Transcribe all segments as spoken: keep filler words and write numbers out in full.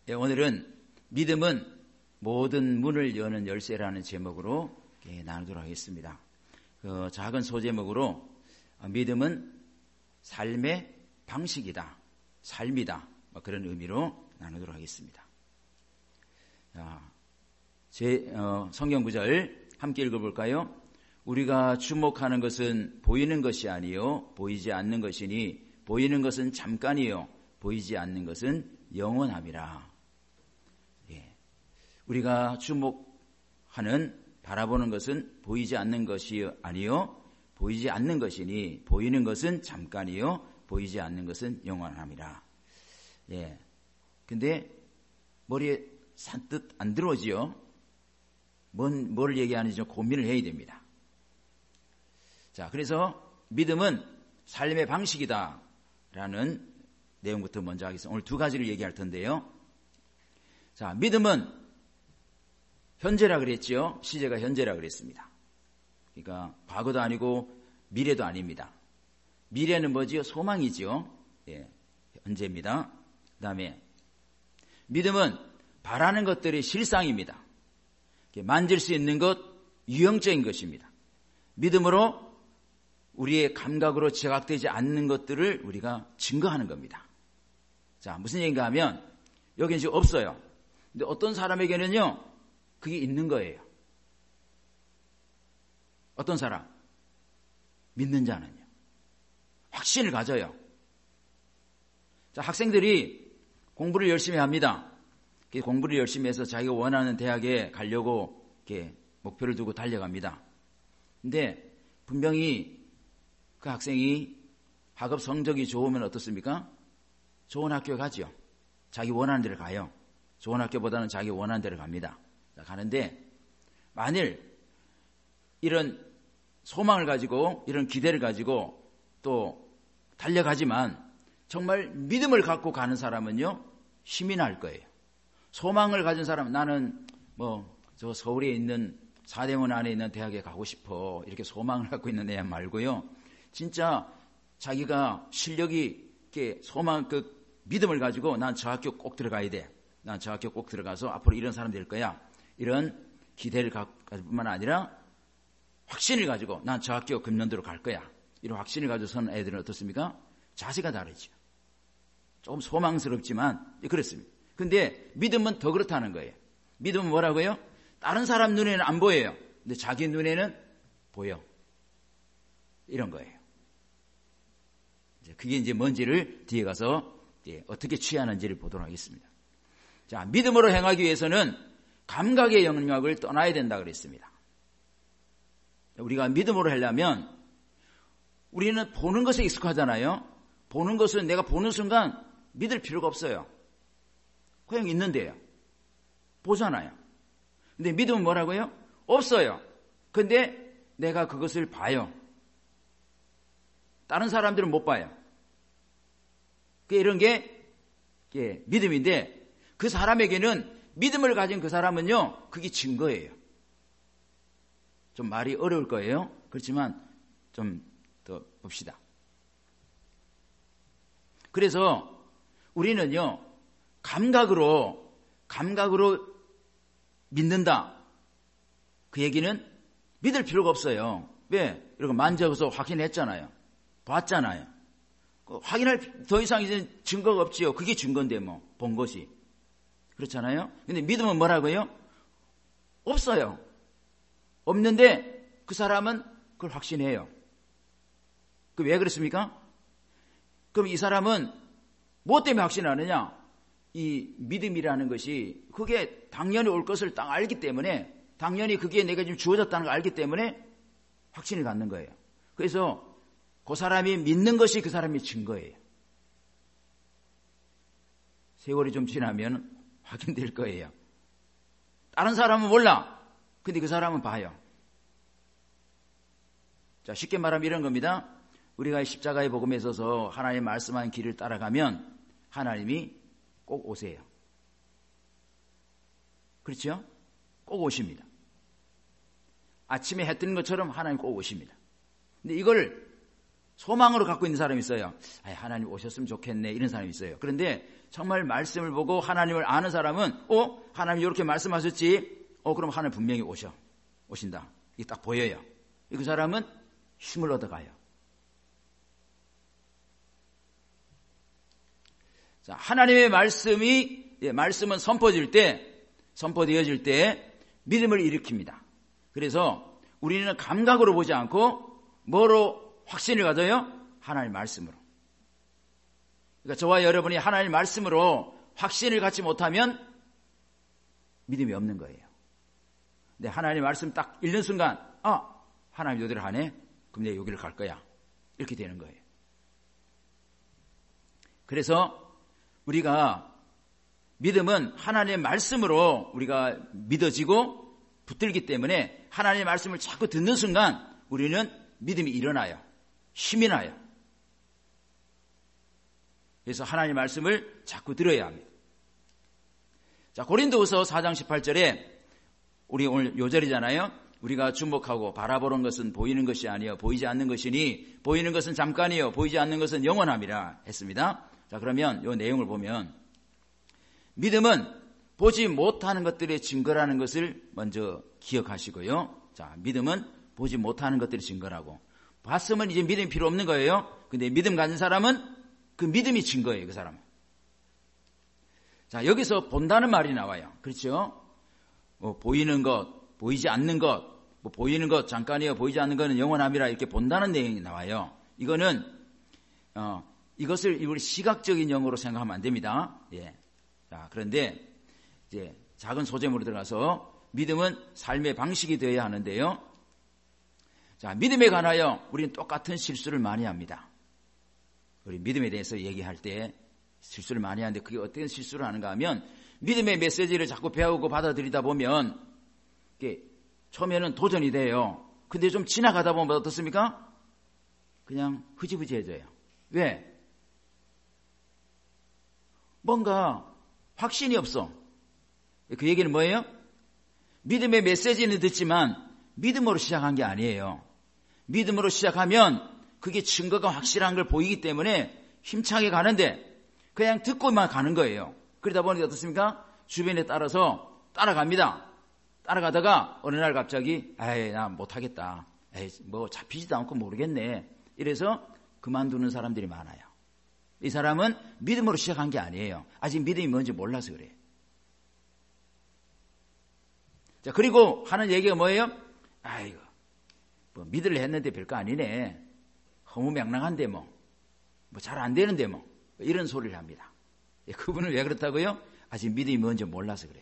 예, 오늘은 믿음은 모든 문을 여는 열쇠라는 제목으로 예, 나누도록 하겠습니다. 그 작은 소제목으로 믿음은 삶의 방식이다, 삶이다, 뭐 그런 의미로 나누도록 하겠습니다. 자, 제 어, 성경 구절 함께 읽어볼까요? 우리가 주목하는 것은 보이는 것이 아니요 보이지 않는 것이니 보이는 것은 잠깐이요 보이지 않는 것은 영원함이라. 예. 우리가 주목하는 바라보는 것은 보이지 않는 것이 아니요 보이지 않는 것이니 보이는 것은 잠깐이요 보이지 않는 것은 영원함이라. 예. 근데 머리에 산뜻 안 들어오지요. 뭔, 뭘 얘기하는지 좀 고민을 해야 됩니다. 자, 그래서 믿음은 삶의 방식이다 라는 내용부터 먼저 하겠습니다. 오늘 두 가지를 얘기할 텐데요. 자, 믿음은 현재라 그랬지요. 시제가 현재라 그랬습니다. 그러니까 과거도 아니고 미래도 아닙니다. 미래는 뭐지요? 소망이지요. 예, 현재입니다. 그 다음에 믿음은 바라는 것들이 실상입니다. 만질 수 있는 것, 유형적인 것입니다. 믿음으로 우리의 감각으로 지각되지 않는 것들을 우리가 증거하는 겁니다. 자, 무슨 얘기인가 하면 여기는 지금 없어요. 근데 어떤 사람에게는요, 그게 있는 거예요. 어떤 사람? 믿는 자는요. 확신을 가져요. 자, 학생들이 공부를 열심히 합니다. 공부를 열심히 해서 자기가 원하는 대학에 가려고 이렇게 목표를 두고 달려갑니다. 근데 분명히 그 학생이 학업 성적이 좋으면 어떻습니까? 좋은 학교에 가죠. 자기 원하는 데를 가요. 좋은 학교보다는 자기 원하는 데를 갑니다. 자, 가는데 만일 이런 소망을 가지고 이런 기대를 가지고 또 달려가지만 정말 믿음을 갖고 가는 사람은요, 힘이 날 거예요. 소망을 가진 사람은 나는 뭐 저 서울에 있는 사대문 안에 있는 대학에 가고 싶어 이렇게 소망을 갖고 있는 애 말고요. 진짜 자기가 실력이 이렇게 소망 그 믿음을 가지고 난 저 학교 꼭 들어가야 돼. 난 저 학교 꼭 들어가서 앞으로 이런 사람 될 거야. 이런 기대를 가질 뿐만 아니라 확신을 가지고 난 저 학교 금년도로 갈 거야. 이런 확신을 가지고 서는 애들은 어떻습니까? 자세가 다르죠. 조금 소망스럽지만 그렇습니다. 근데 믿음은 더 그렇다는 거예요. 믿음은 뭐라고요? 다른 사람 눈에는 안 보여요. 근데 자기 눈에는 보여. 이런 거예요. 이제 그게 이제 뭔지를 뒤에 가서 예, 어떻게 취하는지를 보도록 하겠습니다. 자, 믿음으로 행하기 위해서는 감각의 영역을 떠나야 된다 그랬습니다. 우리가 믿음으로 하려면 우리는 보는 것에 익숙하잖아요. 보는 것은 내가 보는 순간 믿을 필요가 없어요. 그냥 있는데요. 보잖아요. 근데 믿음은 뭐라고요? 없어요. 근데 내가 그것을 봐요. 다른 사람들은 못 봐요. 이런 게 예, 믿음인데 그 사람에게는 믿음을 가진 그 사람은요, 그게 증거예요. 좀 말이 어려울 거예요. 그렇지만 좀 더 봅시다. 그래서 우리는요, 감각으로 감각으로 믿는다. 그 얘기는 믿을 필요가 없어요. 왜? 이렇게 만져서 확인했잖아요. 봤잖아요. 확인할 더 이상 이제 증거가 없지요. 그게 증거인데 뭐 본 것이. 그렇잖아요. 근데 믿음은 뭐라고요? 없어요. 없는데 그 사람은 그걸 확신해요. 그 왜 그렇습니까? 그럼 이 사람은 뭐 때문에 확신하느냐? 이 믿음이라는 것이 그게 당연히 올 것을 딱 알기 때문에, 당연히 그게 내가 지금 주어졌다는 걸 알기 때문에 확신을 갖는 거예요. 그래서 그 사람이 믿는 것이 그 사람의 증거예요. 세월이 좀 지나면 확인될 거예요. 다른 사람은 몰라. 근데 그 사람은 봐요. 자, 쉽게 말하면 이런 겁니다. 우리가 십자가의 복음에 있어서 하나님 말씀한 길을 따라가면 하나님이 꼭 오세요. 그렇죠? 꼭 오십니다. 아침에 해 뜨는 것처럼 하나님 꼭 오십니다. 근데 이걸 소망으로 갖고 있는 사람이 있어요. 아이, 하나님 오셨으면 좋겠네 이런 사람이 있어요. 그런데 정말 말씀을 보고 하나님을 아는 사람은 어? 하나님 이렇게 말씀하셨지? 어 그럼 하나님 분명히 오셔. 오신다. 이게 딱 보여요. 그 사람은 힘을 얻어가요. 자, 하나님의 말씀이 예, 말씀은 선포될 때 선포되어질 때 믿음을 일으킵니다. 그래서 우리는 감각으로 보지 않고 뭐로 확신을 가져요? 하나님의 말씀으로. 그러니까 저와 여러분이 하나님의 말씀으로 확신을 갖지 못하면 믿음이 없는 거예요. 근데 하나님의 말씀 딱 읽는 순간 아 하나님 여기를 하네? 그럼 내가 여기를 갈 거야. 이렇게 되는 거예요. 그래서 우리가 믿음은 하나님의 말씀으로 우리가 믿어지고 붙들기 때문에 하나님의 말씀을 자꾸 듣는 순간 우리는 믿음이 일어나요. 힘이 나요. 그래서 하나님의 말씀을 자꾸 들어야 합니다. 자, 고린도후서 사 장 십팔 절에 우리 오늘 요절이잖아요. 우리가 주목하고 바라보는 것은 보이는 것이 아니요 보이지 않는 것이니 보이는 것은 잠깐이요 보이지 않는 것은 영원함이라 했습니다. 자, 그러면 이 내용을 보면 믿음은 보지 못하는 것들의 증거라는 것을 먼저 기억하시고요. 자, 믿음은 보지 못하는 것들의 증거라고. 봤으면 이제 믿음이 필요 없는 거예요. 근데 믿음 가진 사람은 그 믿음이 증거예요. 그 사람은. 자, 여기서 본다는 말이 나와요. 그렇죠? 뭐 보이는 것, 보이지 않는 것, 뭐 보이는 것 잠깐이요 보이지 않는 것은 영원함이라 이렇게 본다는 내용이 나와요. 이거는 어, 이것을 우리 시각적인 용어로 생각하면 안 됩니다. 예. 자, 그런데 이제 작은 소재물로 들어가서 믿음은 삶의 방식이 되어야 하는데요. 자, 믿음에 관하여 우리는 똑같은 실수를 많이 합니다. 우리 믿음에 대해서 얘기할 때 실수를 많이 하는데 그게 어떤 실수를 하는가 하면 믿음의 메시지를 자꾸 배우고 받아들이다 보면 이게 처음에는 도전이 돼요. 근데 좀 지나가다 보면 어떻습니까? 그냥 흐지부지해져요. 왜? 뭔가 확신이 없어. 그 얘기는 뭐예요? 믿음의 메시지는 듣지만 믿음으로 시작한 게 아니에요. 믿음으로 시작하면 그게 증거가 확실한 걸 보이기 때문에 힘차게 가는데 그냥 듣고만 가는 거예요. 그러다 보니 어떻습니까? 주변에 따라서 따라갑니다. 따라가다가 어느 날 갑자기 에이 나 못하겠다. 에이 뭐 잡히지도 않고 모르겠네. 이래서 그만두는 사람들이 많아요. 이 사람은 믿음으로 시작한 게 아니에요. 아직 믿음이 뭔지 몰라서 그래요. 자, 그리고 하는 얘기가 뭐예요? 아이고 뭐 믿으려 했는데 별거 아니네. 허무맹랑한데 뭐, 뭐 잘 안 되는데 뭐 이런 소리를 합니다. 그분은 왜 그렇다고요? 아직 믿음이 뭔지 몰라서 그래요.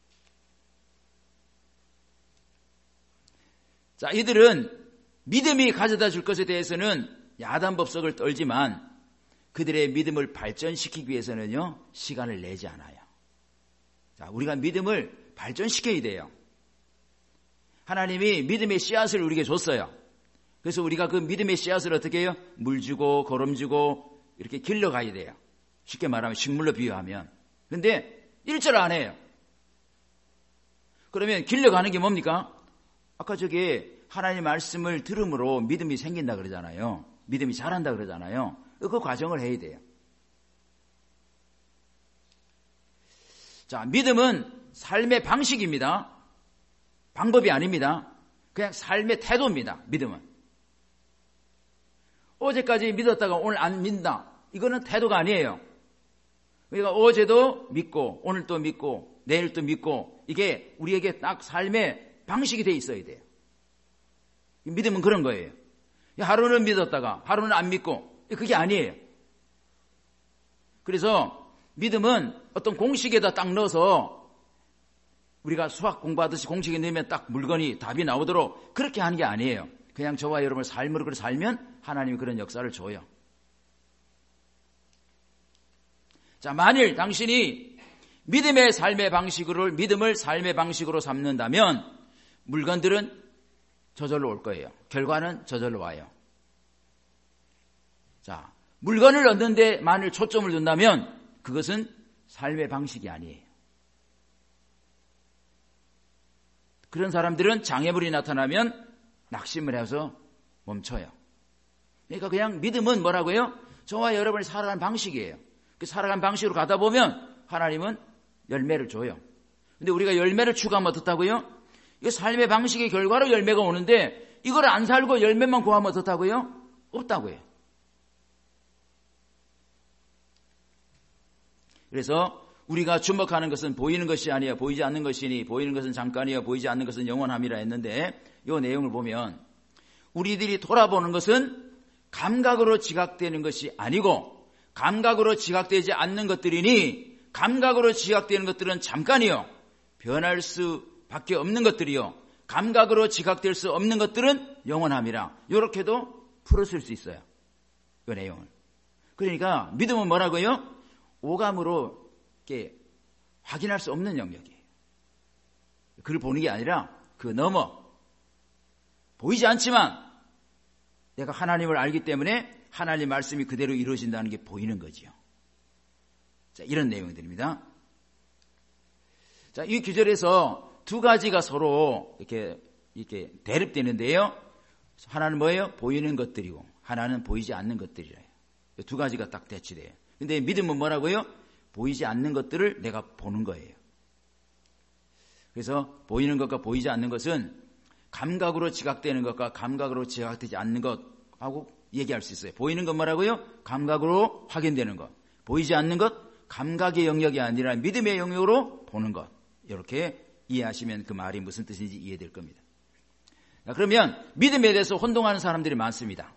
자, 이들은 믿음이 가져다 줄 것에 대해서는 야단 법석을 떨지만 그들의 믿음을 발전시키기 위해서는요 시간을 내지 않아요. 자, 우리가 믿음을 발전시켜야 돼요. 하나님이 믿음의 씨앗을 우리에게 줬어요. 그래서 우리가 그 믿음의 씨앗을 어떻게 해요? 물 주고 거름 주고 이렇게 길러가야 돼요. 쉽게 말하면 식물로 비유하면. 그런데 일절 안 해요. 그러면 길러가는 게 뭡니까? 아까 저게 하나님의 말씀을 들음으로 믿음이 생긴다 그러잖아요. 믿음이 자란다 그러잖아요. 그 과정을 해야 돼요. 자, 믿음은 삶의 방식입니다. 방법이 아닙니다. 그냥 삶의 태도입니다. 믿음은. 어제까지 믿었다가 오늘 안 믿는다. 이거는 태도가 아니에요. 그러니까 어제도 믿고 오늘 또 믿고 내일 또 믿고 이게 우리에게 딱 삶의 방식이 돼 있어야 돼요. 믿음은 그런 거예요. 하루는 믿었다가 하루는 안 믿고 그게 아니에요. 그래서 믿음은 어떤 공식에다 딱 넣어서 우리가 수학 공부하듯이 공식에 넣으면 딱 물건이 답이 나오도록 그렇게 하는 게 아니에요. 그냥 저와 여러분의 삶으로 그렇게 살면 하나님이 그런 역사를 줘요. 자, 만일 당신이 믿음의 삶의 방식으로 믿음을 삶의 방식으로 삼는다면 물건들은 저절로 올 거예요. 결과는 저절로 와요. 자, 물건을 얻는 데 만일 초점을 둔다면 그것은 삶의 방식이 아니에요. 그런 사람들은 장애물이 나타나면 낙심을 해서 멈춰요. 그러니까 그냥 믿음은 뭐라고요? 저와 여러분이 살아가는 방식이에요. 그 살아가는 방식으로 가다 보면 하나님은 열매를 줘요. 근데 우리가 열매를 추구하면 어떻다고요? 이거 삶의 방식의 결과로 열매가 오는데 이걸 안 살고 열매만 구하면 어떻다고요? 없다고요. 그래서 우리가 주목하는 것은 보이는 것이 아니야 보이지 않는 것이니 보이는 것은 잠깐이야 보이지 않는 것은 영원함이라 했는데 이 내용을 보면 우리들이 돌아보는 것은 감각으로 지각되는 것이 아니고 감각으로 지각되지 않는 것들이니 감각으로 지각되는 것들은 잠깐이요 변할 수밖에 없는 것들이요 감각으로 지각될 수 없는 것들은 영원함이라 이렇게도 풀었을 수 있어요. 이 내용을. 그러니까 믿음은 뭐라고요? 오감으로 이렇게 확인할 수 없는 영역이에요. 그를 보는 게 아니라 그 넘어 보이지 않지만 내가 하나님을 알기 때문에 하나님 말씀이 그대로 이루어진다는 게 보이는 거지요. 자, 이런 내용들입니다. 자, 이 구절에서 두 가지가 서로 이렇게 이렇게 대립되는데요. 하나는 뭐예요? 보이는 것들이고 하나는 보이지 않는 것들이래요. 두 가지가 딱 대치돼요. 근데 믿음은 뭐라고요? 보이지 않는 것들을 내가 보는 거예요. 그래서 보이는 것과 보이지 않는 것은 감각으로 지각되는 것과 감각으로 지각되지 않는 것하고 얘기할 수 있어요. 보이는 건 뭐라고요? 감각으로 확인되는 것. 보이지 않는 것, 감각의 영역이 아니라 믿음의 영역으로 보는 것. 이렇게 이해하시면 그 말이 무슨 뜻인지 이해될 겁니다. 자, 그러면 믿음에 대해서 혼동하는 사람들이 많습니다.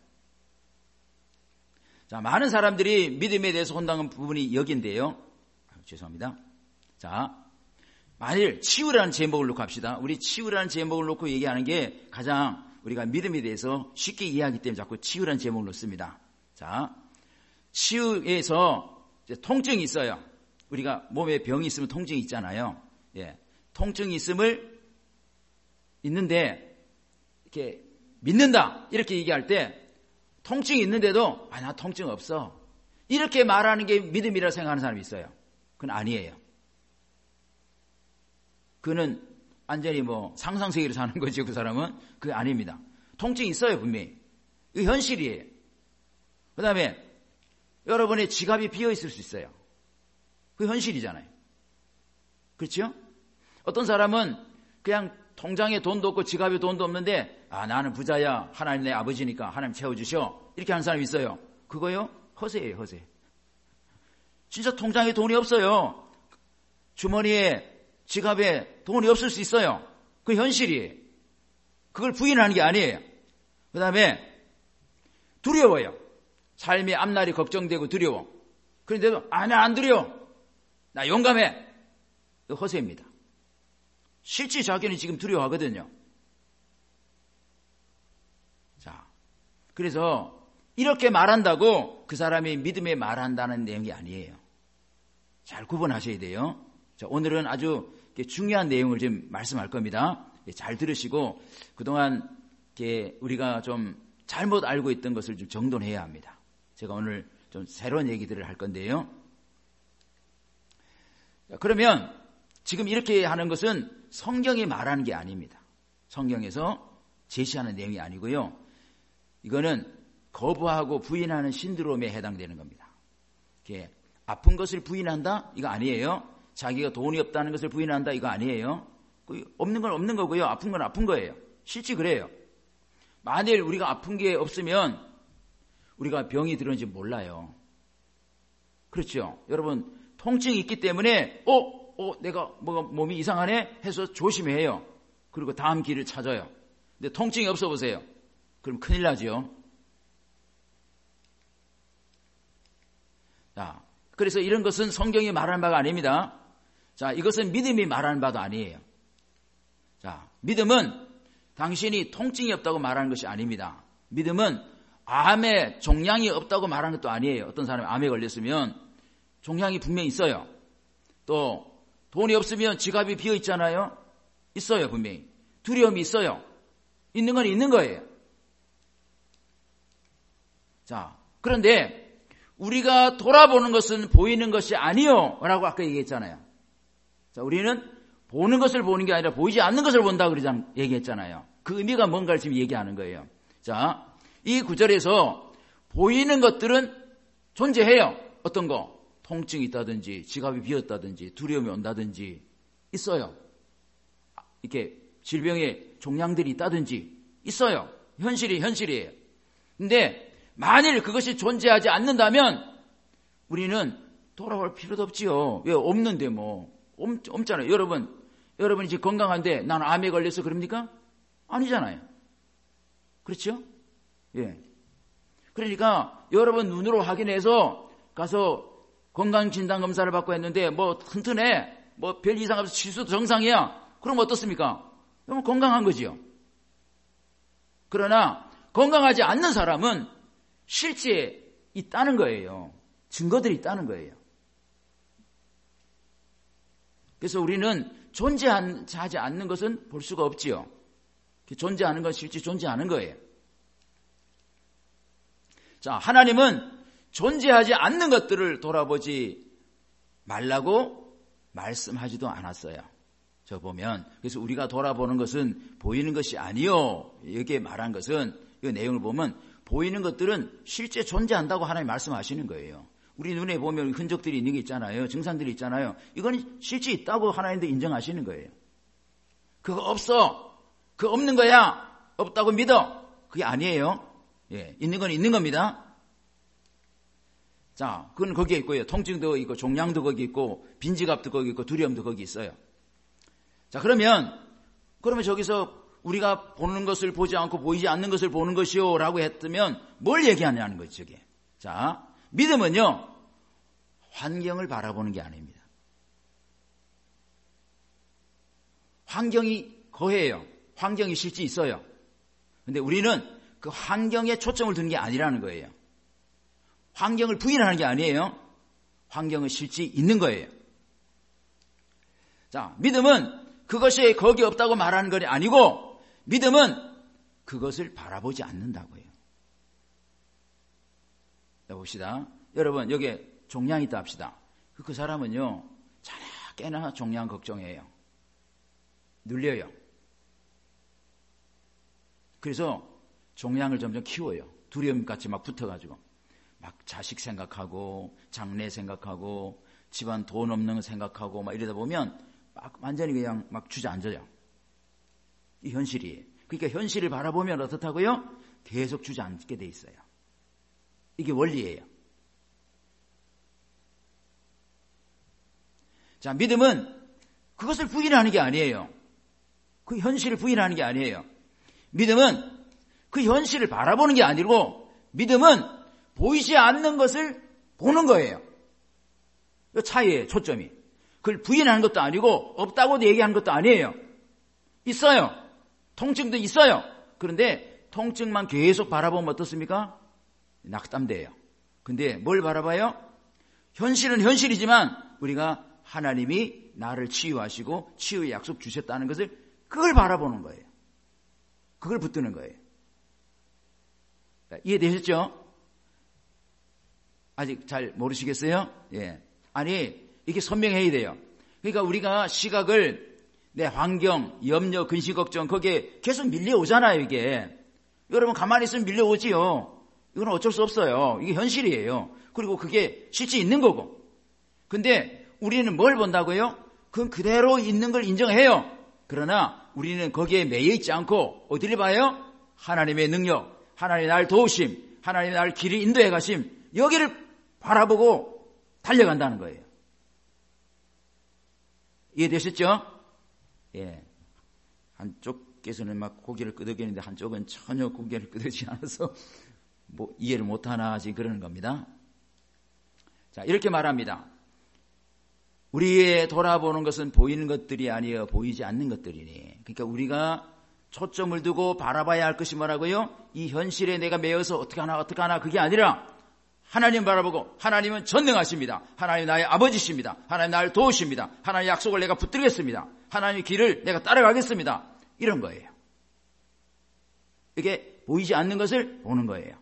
자, 많은 사람들이 믿음에 대해서 혼동하는 부분이 여기인데요. 아, 죄송합니다. 자, 만일 치유라는 제목을 놓고 합시다. 우리 치유라는 제목을 놓고 얘기하는 게 가장 우리가 믿음에 대해서 쉽게 이해하기 때문에 자꾸 치유라는 제목을 놓습니다. 자, 치유에서 이제 통증이 있어요. 우리가 몸에 병이 있으면 통증이 있잖아요. 예, 통증이 있음을 있는데 이렇게 믿는다 이렇게 얘기할 때 통증이 있는데도 아, 나 통증 없어 이렇게 말하는 게 믿음이라 생각하는 사람이 있어요. 그건 아니에요. 그는 완전히 뭐 상상세계로 사는 거죠. 그 사람은 그게 아닙니다. 통증이 있어요 분명히. 이거 현실이에요. 그 다음에 여러분의 지갑이 비어 있을 수 있어요. 그게 현실이잖아요. 그렇죠? 어떤 사람은 그냥 통장에 돈도 없고 지갑에 돈도 없는데 아 나는 부자야 하나님 내 아버지니까 하나님 채워주셔 이렇게 하는 사람이 있어요. 그거요? 허세예요. 허세. 진짜 통장에 돈이 없어요. 주머니에 지갑에 돈이 없을 수 있어요. 그게 현실이에요. 그걸 부인하는 게 아니에요. 그 다음에 두려워요. 삶의 앞날이 걱정되고 두려워. 그런데도 아, 나 안 두려워. 나 용감해. 이거 허세입니다. 실제 자기는 지금 두려워하거든요. 자, 그래서 이렇게 말한다고 그 사람이 믿음에 말한다는 내용이 아니에요. 잘 구분하셔야 돼요. 자, 오늘은 아주 중요한 내용을 좀 말씀할 겁니다. 잘 들으시고 그동안 우리가 좀 잘못 알고 있던 것을 좀 정돈해야 합니다. 제가 오늘 좀 새로운 얘기들을 할 건데요. 자, 그러면 지금 이렇게 하는 것은 성경이 말하는 게 아닙니다. 성경에서 제시하는 내용이 아니고요. 이거는 거부하고 부인하는 신드롬에 해당되는 겁니다. 이렇게 아픈 것을 부인한다? 이거 아니에요. 자기가 돈이 없다는 것을 부인한다? 이거 아니에요. 없는 건 없는 거고요. 아픈 건 아픈 거예요. 실제 그래요. 만일 우리가 아픈 게 없으면 우리가 병이 들었는지 몰라요. 그렇죠. 여러분 통증이 있기 때문에 어? 어? 내가 뭐가 몸이 이상하네? 해서 조심해야 해요. 그리고 다음 길을 찾아요. 근데 통증이 없어 보세요. 그럼 큰일 나죠. 자, 그래서 이런 것은 성경이 말하는 바가 아닙니다. 자, 이것은 믿음이 말하는 바도 아니에요. 자, 믿음은 당신이 통증이 없다고 말하는 것이 아닙니다. 믿음은 암에 종양이 없다고 말하는 것도 아니에요. 어떤 사람이 암에 걸렸으면 종양이 분명히 있어요. 또 돈이 없으면 지갑이 비어 있잖아요. 있어요, 분명히. 두려움이 있어요. 있는 건 있는 거예요. 자, 그런데 우리가 돌아보는 것은 보이는 것이 아니요 라고 아까 얘기했잖아요. 자, 우리는 보는 것을 보는 게 아니라 보이지 않는 것을 본다고 그러잖아요. 얘기했잖아요. 그 의미가 뭔가를 지금 얘기하는 거예요. 자, 이 구절에서 보이는 것들은 존재해요. 어떤 거? 통증이 있다든지 지갑이 비었다든지 두려움이 온다든지 있어요. 이렇게 질병의 종양들이 있다든지 있어요. 현실이 현실이에요. 근데 만일 그것이 존재하지 않는다면 우리는 돌아올 필요도 없지요. 왜? 없는데 뭐. 없, 없잖아요. 여러분, 여러분이 지금 건강한데 나는 암에 걸려서 그럽니까? 아니잖아요. 그렇죠? 예. 그러니까 여러분 눈으로 확인해서 가서 건강진단검사를 받고 했는데 뭐 튼튼해. 뭐 별 이상 없어. 치수도 정상이야. 그럼 어떻습니까? 그럼 건강한 거지요. 그러나 건강하지 않는 사람은 실제 있다는 거예요. 증거들이 있다는 거예요. 그래서 우리는 존재하지 않는 것은 볼 수가 없지요. 존재하는 건 실제 존재하는 거예요. 자, 하나님은 존재하지 않는 것들을 돌아보지 말라고 말씀하지도 않았어요. 저 보면 그래서 우리가 돌아보는 것은 보이는 것이 아니요. 여기에 말한 것은 이 내용을 보면 보이는 것들은 실제 존재한다고 하나님 말씀하시는 거예요. 우리 눈에 보면 흔적들이 있는 게 있잖아요. 증상들이 있잖아요. 이건 실제 있다고 하나님도 인정하시는 거예요. 그거 없어. 그거 없는 거야. 없다고 믿어. 그게 아니에요. 예, 있는 건 있는 겁니다. 자, 그건 거기에 있고요. 통증도 거기 있고 종양도 거기 있고 빈지갑도 거기 있고 두려움도 거기 있어요. 자, 그러면 그러면 저기서 우리가 보는 것을 보지 않고 보이지 않는 것을 보는 것이요 라고 했으면 뭘 얘기하냐는 거죠. 저게. 자, 믿음은요 환경을 바라보는 게 아닙니다. 환경이 거해요. 환경이 실제 있어요. 근데 우리는 그 환경에 초점을 두는 게 아니라는 거예요. 환경을 부인하는 게 아니에요. 환경은 실제 있는 거예요. 자, 믿음은 그것이 거기 없다고 말하는 것이 아니고 믿음은 그것을 바라보지 않는다고요. 자, 봅시다. 여러분 여기에 종양이 있다 합시다. 그 사람은요 자나깨나 종양 걱정해요. 눌려요. 그래서 종양을 점점 키워요. 두려움같이 막 붙어가지고 막 자식 생각하고 장래 생각하고 집안 돈 없는 거 생각하고 막 이러다 보면 막 완전히 그냥 막 주저앉아요. 이 현실이에요. 그러니까 현실을 바라보면 어떻다고요? 계속 주저앉게 돼 있어요. 이게 원리예요. 자, 믿음은 그것을 부인하는 게 아니에요. 그 현실을 부인하는 게 아니에요. 믿음은 그 현실을 바라보는 게 아니고 믿음은 보이지 않는 것을 보는 거예요. 이 차이예요. 초점이. 그걸 부인하는 것도 아니고 없다고 얘기하는 것도 아니에요. 있어요. 통증도 있어요. 그런데 통증만 계속 바라보면 어떻습니까? 낙담돼요. 근데 뭘 바라봐요? 현실은 현실이지만 우리가 하나님이 나를 치유하시고 치유의 약속 주셨다는 것을 그걸 바라보는 거예요. 그걸 붙드는 거예요. 이해되셨죠? 아직 잘 모르시겠어요? 예. 아니, 이게 선명해야 돼요. 그러니까 우리가 시각을 내 환경, 염려, 근심, 걱정 거기에 계속 밀려오잖아요, 이게. 여러분 가만히 있으면 밀려오지요. 이건 어쩔 수 없어요. 이게 현실이에요. 그리고 그게 실제 있는 거고. 근데 우리는 뭘 본다고요? 그건 그대로 있는 걸 인정해요. 그러나 우리는 거기에 매여 있지 않고 어디를 봐요? 하나님의 능력, 하나님의 날 도우심, 하나님의 날 길을 인도해 가심, 여기를 바라보고 달려간다는 거예요. 이해되셨죠? 예. 한쪽께서는 막 고개를 끄덕이는데 한쪽은 전혀 고개를 끄덕이지 않아서 뭐 이해를 못하나 지금 그러는 겁니다. 자, 이렇게 말합니다. 우리의 돌아보는 것은 보이는 것들이 아니에요. 보이지 않는 것들이니. 그러니까 우리가 초점을 두고 바라봐야 할 것이 뭐라고요? 이 현실에 내가 매여서 어떻게 하나 어떻게 하나 그게 아니라 하나님 바라보고 하나님은 전능하십니다. 하나님 나의 아버지십니다. 하나님 나를 도우십니다. 하나님의 약속을 내가 붙들겠습니다. 하나님의 길을 내가 따라가겠습니다. 이런 거예요. 이게 보이지 않는 것을 보는 거예요.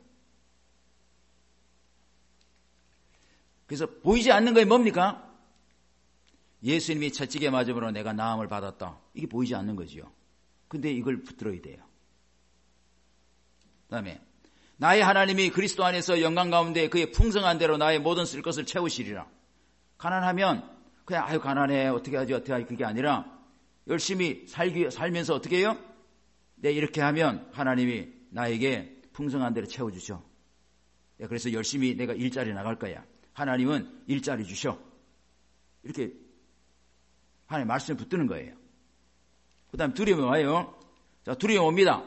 그래서 보이지 않는 것이 뭡니까? 예수님이 채찍에 맞음으로 내가 나음을 받았다. 이게 보이지 않는 거지요. 근데 이걸 붙들어야 돼요. 그 다음에 나의 하나님이 그리스도 안에서 영광 가운데 그의 풍성한 대로 나의 모든 쓸 것을 채우시리라. 가난하면 그냥 아유 가난해 어떻게 하지 어떻게 하지 그게 아니라 열심히 살기, 살면서 어떻게 해요? 네, 이렇게 하면 하나님이 나에게 풍성한 대로 채워주죠. 네, 그래서 열심히 내가 일자리 나갈 거야. 하나님은 일자리 주셔. 이렇게 하나님 말씀을 붙드는 거예요. 그 다음 두려움이 와요. 자, 두려움이 옵니다.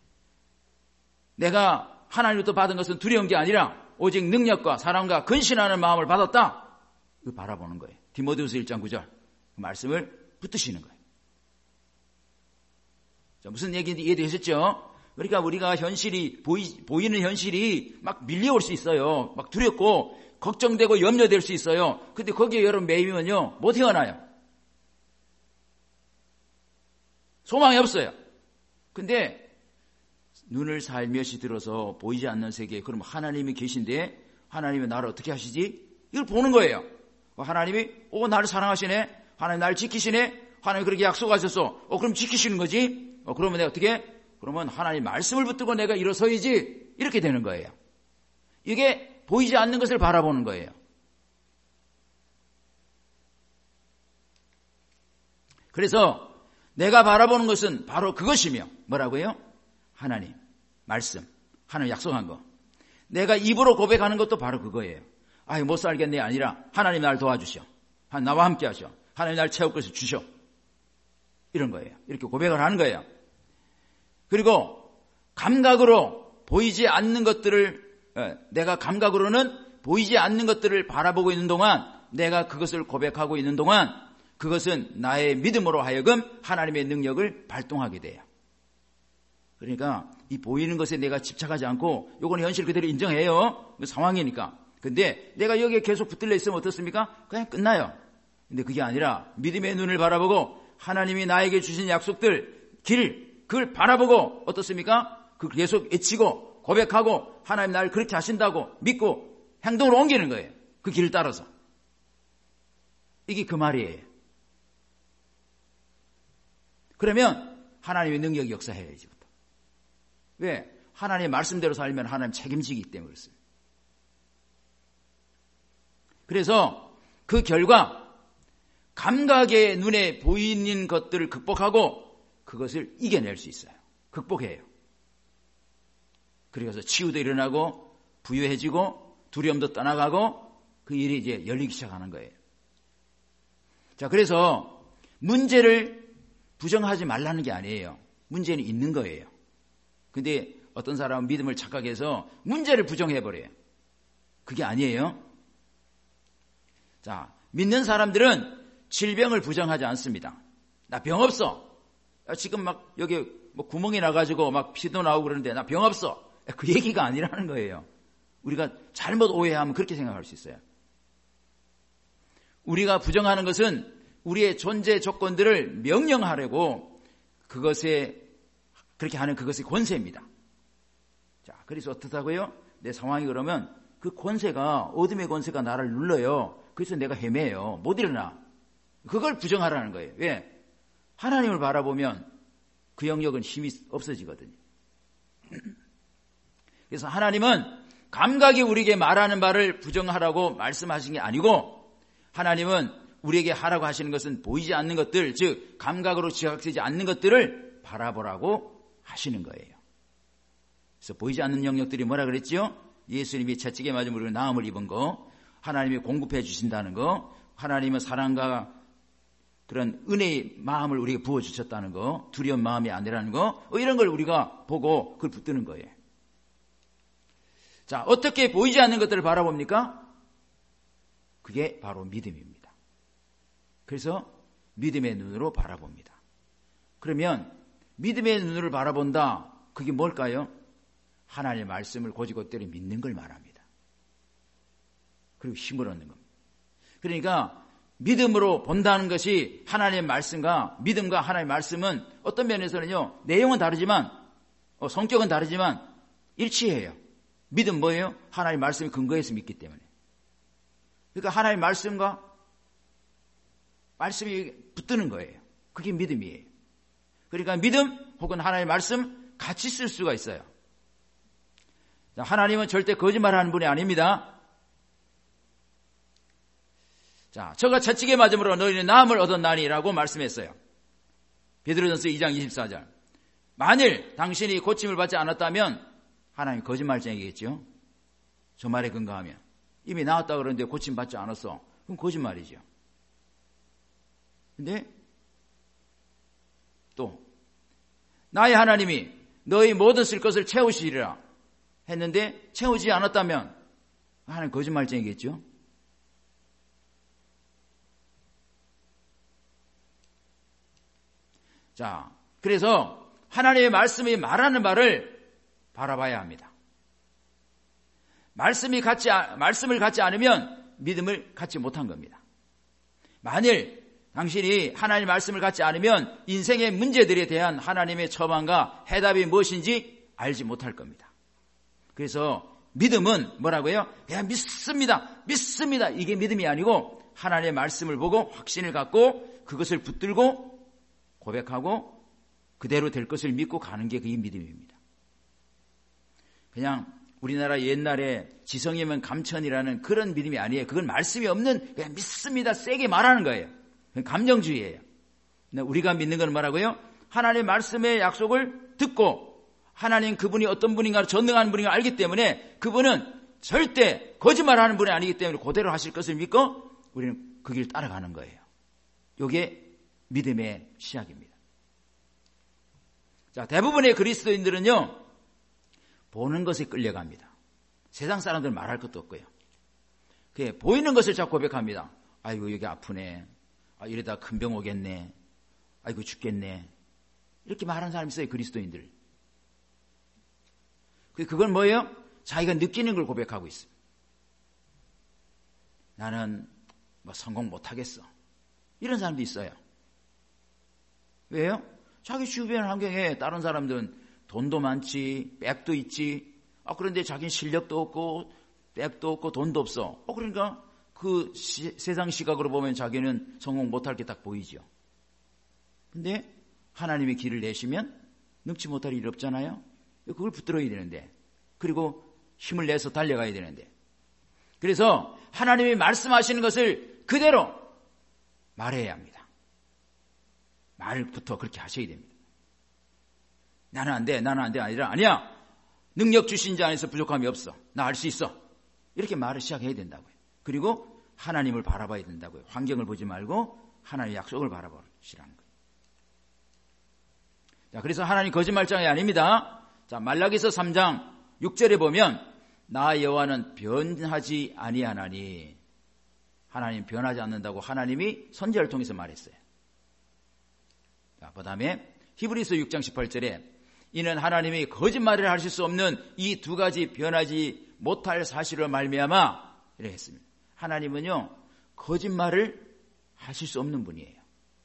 내가 하나님부터 받은 것은 두려운 게 아니라 오직 능력과 사랑과 근신하는 마음을 받았다. 이거 바라보는 거예요. 디모데후서 일 장 구 절 그 말씀을 붙드시는 거예요. 자, 무슨 얘기인지 이해되셨죠? 그러니까 우리가 현실이 보이, 보이는 현실이 막 밀려올 수 있어요. 막 두렵고 걱정되고 염려될 수 있어요. 근데 거기에 여러분 매이면요 못 헤어나요. 소망이 없어요. 근데 눈을 살며시 들어서 보이지 않는 세계에 그럼 하나님이 계신데 하나님이 나를 어떻게 하시지? 이걸 보는 거예요. 하나님이 오 나를 사랑하시네. 하나님 나를 지키시네. 하나님 그렇게 약속하셨어. 어 그럼 지키시는 거지? 어 그러면 내가 어떻게? 그러면 하나님 말씀을 붙들고 내가 일어서야지. 이렇게 되는 거예요. 이게 보이지 않는 것을 바라보는 거예요. 그래서 내가 바라보는 것은 바로 그것이며 뭐라고요? 하나님, 말씀, 하나님 약속한 거. 내가 입으로 고백하는 것도 바로 그거예요. 아유 못 살겠네 아니라 하나님 날 도와주셔. 하나님 나와 함께 하셔. 하나님 날 채울 것을 주셔. 이런 거예요. 이렇게 고백을 하는 거예요. 그리고 감각으로 보이지 않는 것들을 내가 감각으로는 보이지 않는 것들을 바라보고 있는 동안 내가 그것을 고백하고 있는 동안 그것은 나의 믿음으로 하여금 하나님의 능력을 발동하게 돼요. 그러니까 이 보이는 것에 내가 집착하지 않고 요건 현실 그대로 인정해요. 상황이니까. 근데 내가 여기에 계속 붙들려 있으면 어떻습니까? 그냥 끝나요. 근데 그게 아니라 믿음의 눈을 바라보고 하나님이 나에게 주신 약속들, 길, 그걸 바라보고 어떻습니까? 그걸 계속 외치고 고백하고 하나님 나를 그렇게 하신다고 믿고 행동으로 옮기는 거예요. 그 길을 따라서. 이게 그 말이에요. 그러면 하나님의 능력이 역사해야지. 왜? 하나님의 말씀대로 살면 하나님 책임지기 때문에 그렇습니다. 그래서 그 결과 감각의 눈에 보이는 것들을 극복하고 그것을 이겨낼 수 있어요. 극복해요. 그래서 치유도 일어나고 부유해지고 두려움도 떠나가고 그 일이 이제 열리기 시작하는 거예요. 자, 그래서 문제를 부정하지 말라는 게 아니에요. 문제는 있는 거예요. 근데 어떤 사람은 믿음을 착각해서 문제를 부정해버려요. 그게 아니에요. 자, 믿는 사람들은 질병을 부정하지 않습니다. 나 병 없어. 지금 막 여기 뭐 구멍이 나가지고 막 피도 나오고 그러는데 나 병 없어. 그 얘기가 아니라는 거예요. 우리가 잘못 오해하면 그렇게 생각할 수 있어요. 우리가 부정하는 것은 우리의 존재 조건들을 명령하려고 그것에 그렇게 하는 그것이 권세입니다. 자, 그래서 어떻다고요? 내 상황이 그러면 그 권세가 어둠의 권세가 나를 눌러요. 그래서 내가 헤매요. 못 일어나. 그걸 부정하라는 거예요. 왜? 하나님을 바라보면 그 영역은 힘이 없어지거든요. 그래서 하나님은 감각이 우리에게 말하는 바를 부정하라고 말씀하신 게 아니고 하나님은 우리에게 하라고 하시는 것은 보이지 않는 것들, 즉 감각으로 지각되지 않는 것들을 바라보라고 하시는 거예요. 그래서 보이지 않는 영역들이 뭐라 그랬죠? 예수님이 채찍에 맞은 우리를 나음을 입은 거, 하나님이 공급해 주신다는 거, 하나님은 사랑과 그런 은혜의 마음을 우리에게 부어주셨다는 거, 두려운 마음이 아니라는 거, 이런 걸 우리가 보고 그걸 붙드는 거예요. 자, 어떻게 보이지 않는 것들을 바라봅니까? 그게 바로 믿음입니다. 그래서 믿음의 눈으로 바라봅니다. 그러면 믿음의 눈으로 바라본다. 그게 뭘까요? 하나님의 말씀을 고지고대로 믿는 걸 말합니다. 그리고 힘을 얻는 겁니다. 그러니까 믿음으로 본다는 것이 하나님의 말씀과 믿음과 하나님의 말씀은 어떤 면에서는요. 내용은 다르지만 어, 성격은 다르지만 일치해요. 믿음 뭐예요? 하나님의 말씀이 근거해서 믿기 때문에. 그러니까 하나님의 말씀과 말씀이 붙드는 거예요. 그게 믿음이에요. 그러니까 믿음 혹은 하나님의 말씀 같이 쓸 수가 있어요. 하나님은 절대 거짓말하는 분이 아닙니다. 자, 저가 채찍에 맞음으로 너희는 나음을 얻었나니라고 말씀했어요. 베드로전서 이 장 이십사 절. 만일 당신이 고침을 받지 않았다면 하나님 거짓말쟁이겠죠. 저 말에 근거하면 이미 나았다 그러는데 고침 받지 않았어. 그럼 거짓말이죠. 근데 또 나의 하나님이 너희 모든 쓸 것을 채우시리라 했는데 채우지 않았다면 하나님 거짓말쟁이겠죠. 자, 그래서 하나님의 말씀이 말하는 바를 바라봐야 합니다. 말씀이 갖지, 말씀을 갖지 않으면 믿음을 갖지 못한 겁니다. 만일 당신이 하나님의 말씀을 갖지 않으면 인생의 문제들에 대한 하나님의 처방과 해답이 무엇인지 알지 못할 겁니다. 그래서 믿음은 뭐라고요? 그냥 믿습니다. 믿습니다. 이게 믿음이 아니고 하나님의 말씀을 보고 확신을 갖고 그것을 붙들고 고백하고 그대로 될 것을 믿고 가는 게 그게 믿음입니다. 그냥 우리나라 옛날에 지성이면 감천이라는 그런 믿음이 아니에요. 그건 말씀이 없는 그냥 믿습니다. 세게 말하는 거예요. 감정주의예요. 우리가 믿는 건 뭐라고요? 하나님의 말씀의 약속을 듣고 하나님 그분이 어떤 분인가 전능한 분인가 알기 때문에 그분은 절대 거짓말하는 분이 아니기 때문에 그대로 하실 것을 믿고 우리는 그 길 따라가는 거예요. 이게 믿음의 시작입니다. 자, 대부분의 그리스도인들은요, 보는 것에 끌려갑니다. 세상 사람들은 말할 것도 없고요. 그게 보이는 것을 자꾸 고백합니다. 아이고, 여기 아프네. 아, 이러다 큰 병 오겠네. 아이고, 죽겠네. 이렇게 말하는 사람이 있어요, 그리스도인들. 그건 뭐예요? 자기가 느끼는 걸 고백하고 있어요. 나는 뭐 성공 못하겠어. 이런 사람도 있어요. 왜요? 자기 주변 환경에 다른 사람들은 돈도 많지, 백도 있지. 아, 그런데 자기는 실력도 없고, 백도 없고, 돈도 없어. 어, 그러니까 그 시, 세상 시각으로 보면 자기는 성공 못할 게 딱 보이죠. 근데 하나님의 길을 내시면 능치 못할 일이 없잖아요. 그걸 붙들어야 되는데. 그리고 힘을 내서 달려가야 되는데. 그래서 하나님이 말씀하시는 것을 그대로 말해야 합니다. 말부터 그렇게 하셔야 됩니다. 나는 안 돼, 나는 안 돼, 아니라 아니야. 능력 주신 자 안에서 부족함이 없어. 나 알 수 있어. 이렇게 말을 시작해야 된다고요. 그리고 하나님을 바라봐야 된다고요. 환경을 보지 말고 하나님의 약속을 바라보시라는 거예요. 자, 그래서 하나님 거짓말장이 아닙니다. 자, 말라기서 삼 장 육 절에 보면 나 여호와는 변하지 아니하나니, 하나님 변하지 않는다고 하나님이 선지자를 통해서 말했어요. 자, 그 다음에 히브리서 육 장 십팔 절에 이는 하나님이 거짓말을 하실 수 없는 이 두 가지 변하지 못할 사실을 말미암아 이렇게 했습니다. 하나님은요, 거짓말을 하실 수 없는 분이에요.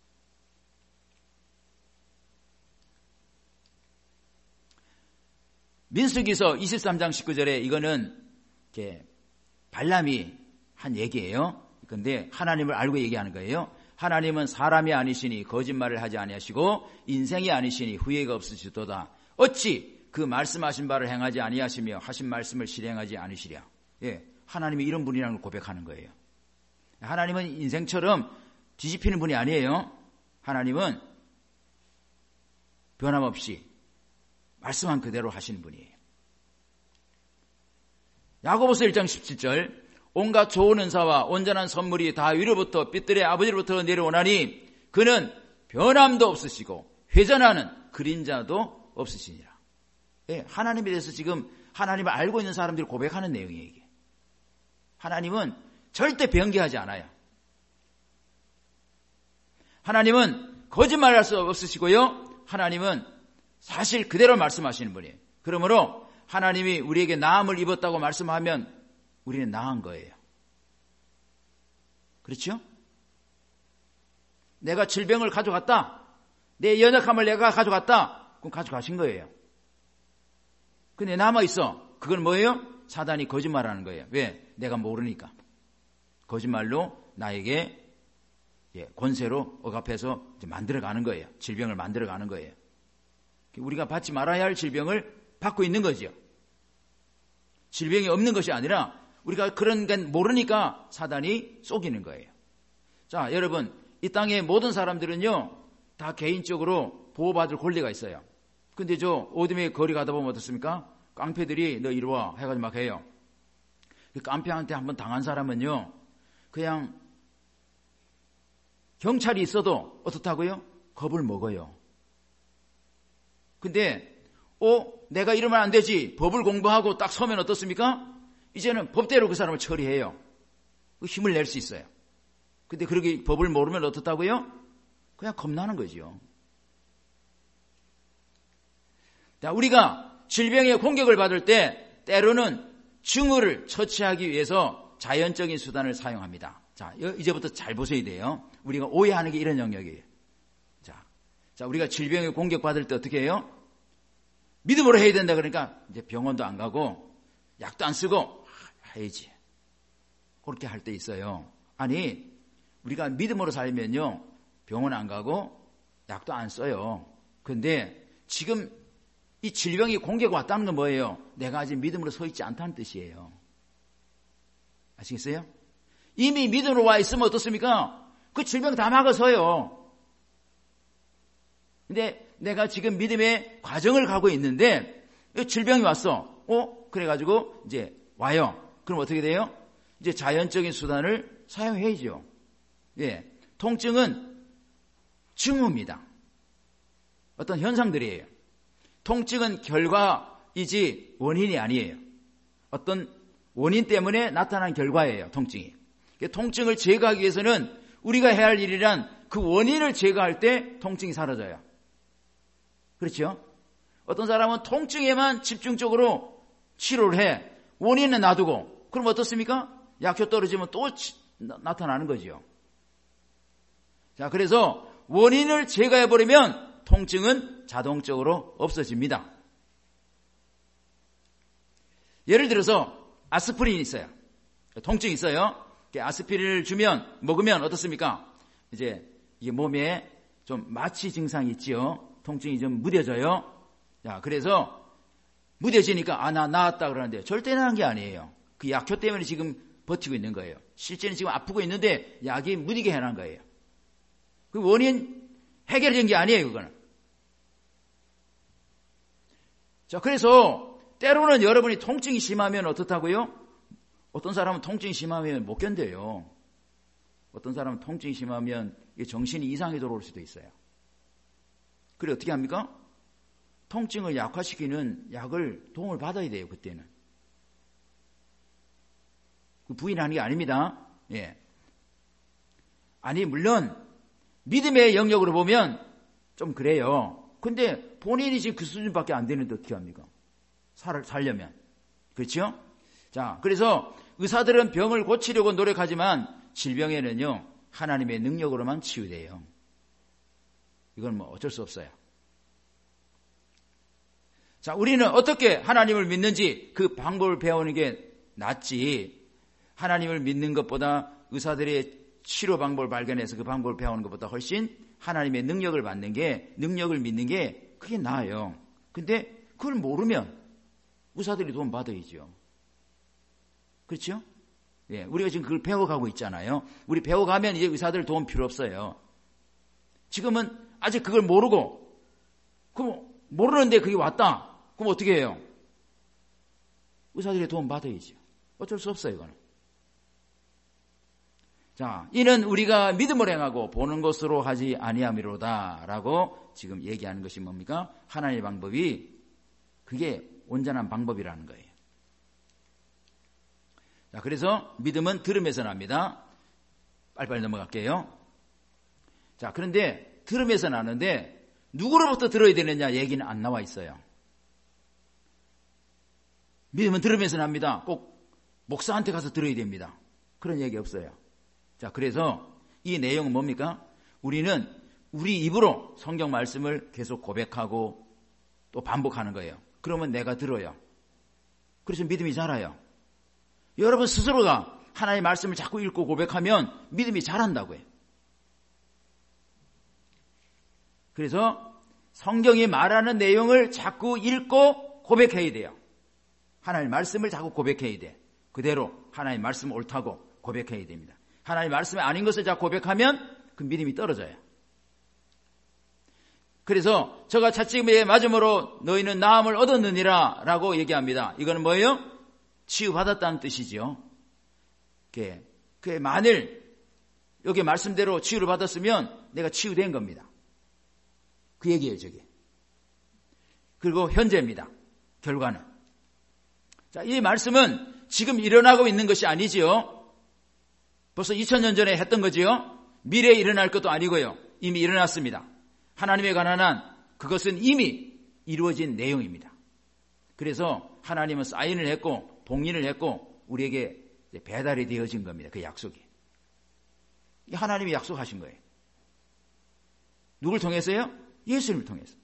민수기서 이십삼 장 십구 절에 이거는 이렇게 발람이 한 얘기예요. 그런데 하나님을 알고 얘기하는 거예요. 하나님은 사람이 아니시니 거짓말을 하지 아니하시고 인생이 아니시니 후회가 없으시도다. 어찌 그 말씀하신 바를 행하지 아니하시며 하신 말씀을 실행하지 않으시랴. 예, 하나님이 이런 분이라는 걸 고백하는 거예요. 하나님은 인생처럼 뒤집히는 분이 아니에요. 하나님은 변함없이 말씀한 그대로 하시는 분이에요. 야고보서 일 장 십칠 절 온갖 좋은 은사와 온전한 선물이 다 위로부터 빛들의 아버지로부터 내려오나니 그는 변함도 없으시고 회전하는 그림자도 없으시니라. 예, 하나님에 대해서 지금 하나님을 알고 있는 사람들이 고백하는 내용이에요. 이게. 하나님은 절대 변개하지 않아요. 하나님은 거짓말할 수 없으시고요. 하나님은 사실 그대로 말씀하시는 분이에요. 그러므로 하나님이 우리에게 나음을 입었다고 말씀하면 우리는 나은 거예요. 그렇죠? 내가 질병을 가져갔다. 내 연약함을 내가 가져갔다. 그럼 가져가신 거예요. 근데 남아있어. 그건 뭐예요? 사단이 거짓말하는 거예요. 왜? 내가 모르니까. 거짓말로 나에게 권세로 억압해서 만들어가는 거예요. 질병을 만들어가는 거예요. 우리가 받지 말아야 할 질병을 받고 있는 거죠. 질병이 없는 것이 아니라 우리가 그런 게 모르니까 사단이 속이는 거예요. 자, 여러분, 이 땅의 모든 사람들은요, 다 개인적으로 보호받을 권리가 있어요. 근데 저 오둠에 거리 가다 보면 어떻습니까? 깡패들이 너 이리 와 해가지고 막 해요. 그 깡패한테 한번 당한 사람은요, 그냥 경찰이 있어도 어떻다고요? 겁을 먹어요. 근데 어? 내가 이러면 안 되지. 법을 공부하고 딱 서면 어떻습니까? 이제는 법대로 그 사람을 처리해요. 그 힘을 낼 수 있어요. 근데 그렇게 법을 모르면 어떻다고요? 그냥 겁나는 거죠. 자, 우리가 질병의 공격을 받을 때 때로는 증오를 처치하기 위해서 자연적인 수단을 사용합니다. 자, 이제부터 잘 보셔야 돼요. 우리가 오해하는 게 이런 영역이에요. 자, 자, 우리가 질병의 공격받을 때 어떻게 해요? 믿음으로 해야 된다 그러니까 이제 병원도 안 가고 약도 안 쓰고 해야지. 그렇게 할 때 있어요. 아니, 우리가 믿음으로 살면요, 병원 안 가고 약도 안 써요. 근데 지금 이 질병이 공격 왔다는 건 뭐예요? 내가 아직 믿음으로 서 있지 않다는 뜻이에요. 아시겠어요? 이미 믿음으로 와 있으면 어떻습니까? 그 질병 다 막아서요. 근데 내가 지금 믿음의 과정을 가고 있는데 질병이 왔어. 어? 그래가지고 이제 와요. 그럼 어떻게 돼요? 이제 자연적인 수단을 사용해야죠. 예, 통증은 증후입니다. 어떤 현상들이에요. 통증은 결과이지 원인이 아니에요. 어떤 원인 때문에 나타난 결과예요. 통증이. 통증을 제거하기 위해서는 우리가 해야 할 일이란 그 원인을 제거할 때 통증이 사라져요. 그렇죠? 어떤 사람은 통증에만 집중적으로 치료를 해. 원인은 놔두고. 그럼 어떻습니까? 약효 떨어지면 또 치, 나, 나타나는 거죠. 자, 그래서 원인을 제거해버리면 통증은 자동적으로 없어집니다. 예를 들어서 아스피린이 있어요. 통증이 있어요. 아스피린을 주면, 먹으면 어떻습니까? 이제 이게 몸에 좀 마취 증상이 있지요. 통증이 좀 무뎌져요. 자, 그래서 무뎌지니까 아, 나 나았다 그러는데 절대 나은 게 아니에요. 그 약효 때문에 지금 버티고 있는 거예요. 실제는 지금 아프고 있는데 약이 무디게 해놓은 거예요. 그 원인 해결된 게 아니에요, 그거는. 자, 그래서 때로는 여러분이 통증이 심하면 어떻다고요? 어떤 사람은 통증이 심하면 못 견뎌요. 어떤 사람은 통증이 심하면 정신이 이상하게 돌아올 수도 있어요. 그래 어떻게 합니까? 통증을 약화시키는 약을 도움을 받아야 돼요, 그때는. 부인하는 게 아닙니다. 예. 아니, 물론 믿음의 영역으로 보면 좀 그래요. 근데 본인이 지금 그 수준밖에 안 되는데 어떻게 합니까? 살, 살려면. 그렇죠? 자, 그래서 의사들은 병을 고치려고 노력하지만 질병에는요, 하나님의 능력으로만 치유돼요. 이건 뭐 어쩔 수 없어요. 자, 우리는 어떻게 하나님을 믿는지 그 방법을 배우는 게 낫지. 하나님을 믿는 것보다 의사들의 치료 방법을 발견해서 그 방법을 배우는 것보다 훨씬 하나님의 능력을 받는 게, 능력을 믿는 게 그게 나아요. 근데 그걸 모르면 의사들이 도움 받아야죠. 그렇죠? 예, 우리가 지금 그걸 배워가고 있잖아요. 우리 배워가면 이제 의사들 도움 필요 없어요. 지금은 아직 그걸 모르고, 그럼 모르는데 그게 왔다. 그럼 어떻게 해요? 의사들의 도움 받아야죠. 어쩔 수 없어요, 이거는. 자, 이는 우리가 믿음을 행하고 보는 것으로 하지 아니함이로다라고 지금 얘기하는 것이 뭡니까? 하나님의 방법이 그게 온전한 방법이라는 거예요. 자, 그래서 믿음은 들음에서 납니다. 빨리빨리 넘어갈게요. 자, 그런데 들음에서 나는데 누구로부터 들어야 되느냐 얘기는 안 나와 있어요. 믿음은 들음에서 납니다. 꼭 목사한테 가서 들어야 됩니다. 그런 얘기 없어요. 자, 그래서 이 내용은 뭡니까? 우리는 우리 입으로 성경 말씀을 계속 고백하고 또 반복하는 거예요. 그러면 내가 들어요. 그래서 믿음이 자라요. 여러분 스스로가 하나님의 말씀을 자꾸 읽고 고백하면 믿음이 자란다고요. 그래서 성경이 말하는 내용을 자꾸 읽고 고백해야 돼요. 하나님의 말씀을 자꾸 고백해야 돼. 그대로 하나님의 말씀 옳다고 고백해야 됩니다. 하나님의 말씀이 아닌 것을 자꾸 고백하면 그 믿음이 떨어져요. 그래서 저가 채찍에 맞음으로 너희는 나음을 얻었느니라 라고 얘기합니다. 이거는 뭐예요? 치유받았다는 뜻이죠. 그게, 그게 만일 여기 말씀대로 치유를 받았으면 내가 치유된 겁니다. 그 얘기예요, 저게. 그리고 현재입니다. 결과는. 자, 이 말씀은 지금 일어나고 있는 것이 아니지요. 벌써 이천 년 전에 했던 거지요. 미래에 일어날 것도 아니고요. 이미 일어났습니다. 하나님에 관한 한 그것은 이미 이루어진 내용입니다. 그래서 하나님은 사인을 했고 봉인을 했고 우리에게 배달이 되어진 겁니다. 그 약속이. 하나님이 약속하신 거예요. 누굴 통해서요? 예수님을 통해서.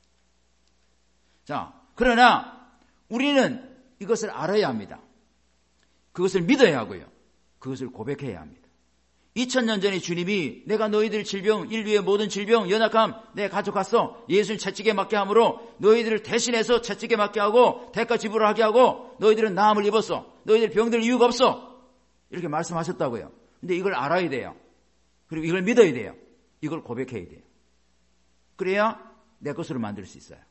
자, 그러나 우리는 이것을 알아야 합니다. 그것을 믿어야 하고요. 그것을 고백해야 합니다. 이천 년 전에 주님이 내가 너희들 질병, 인류의 모든 질병, 연약함 내가 가져갔어. 예수를 채찍에 맞게 함으로 너희들을 대신해서 채찍에 맞게 하고 대가 지불을 하게 하고 너희들은 나음을 입었어. 너희들 병들 이유가 없어. 이렇게 말씀하셨다고요. 근데 이걸 알아야 돼요. 그리고 이걸 믿어야 돼요. 이걸 고백해야 돼요. 그래야 내 것으로 만들 수 있어요.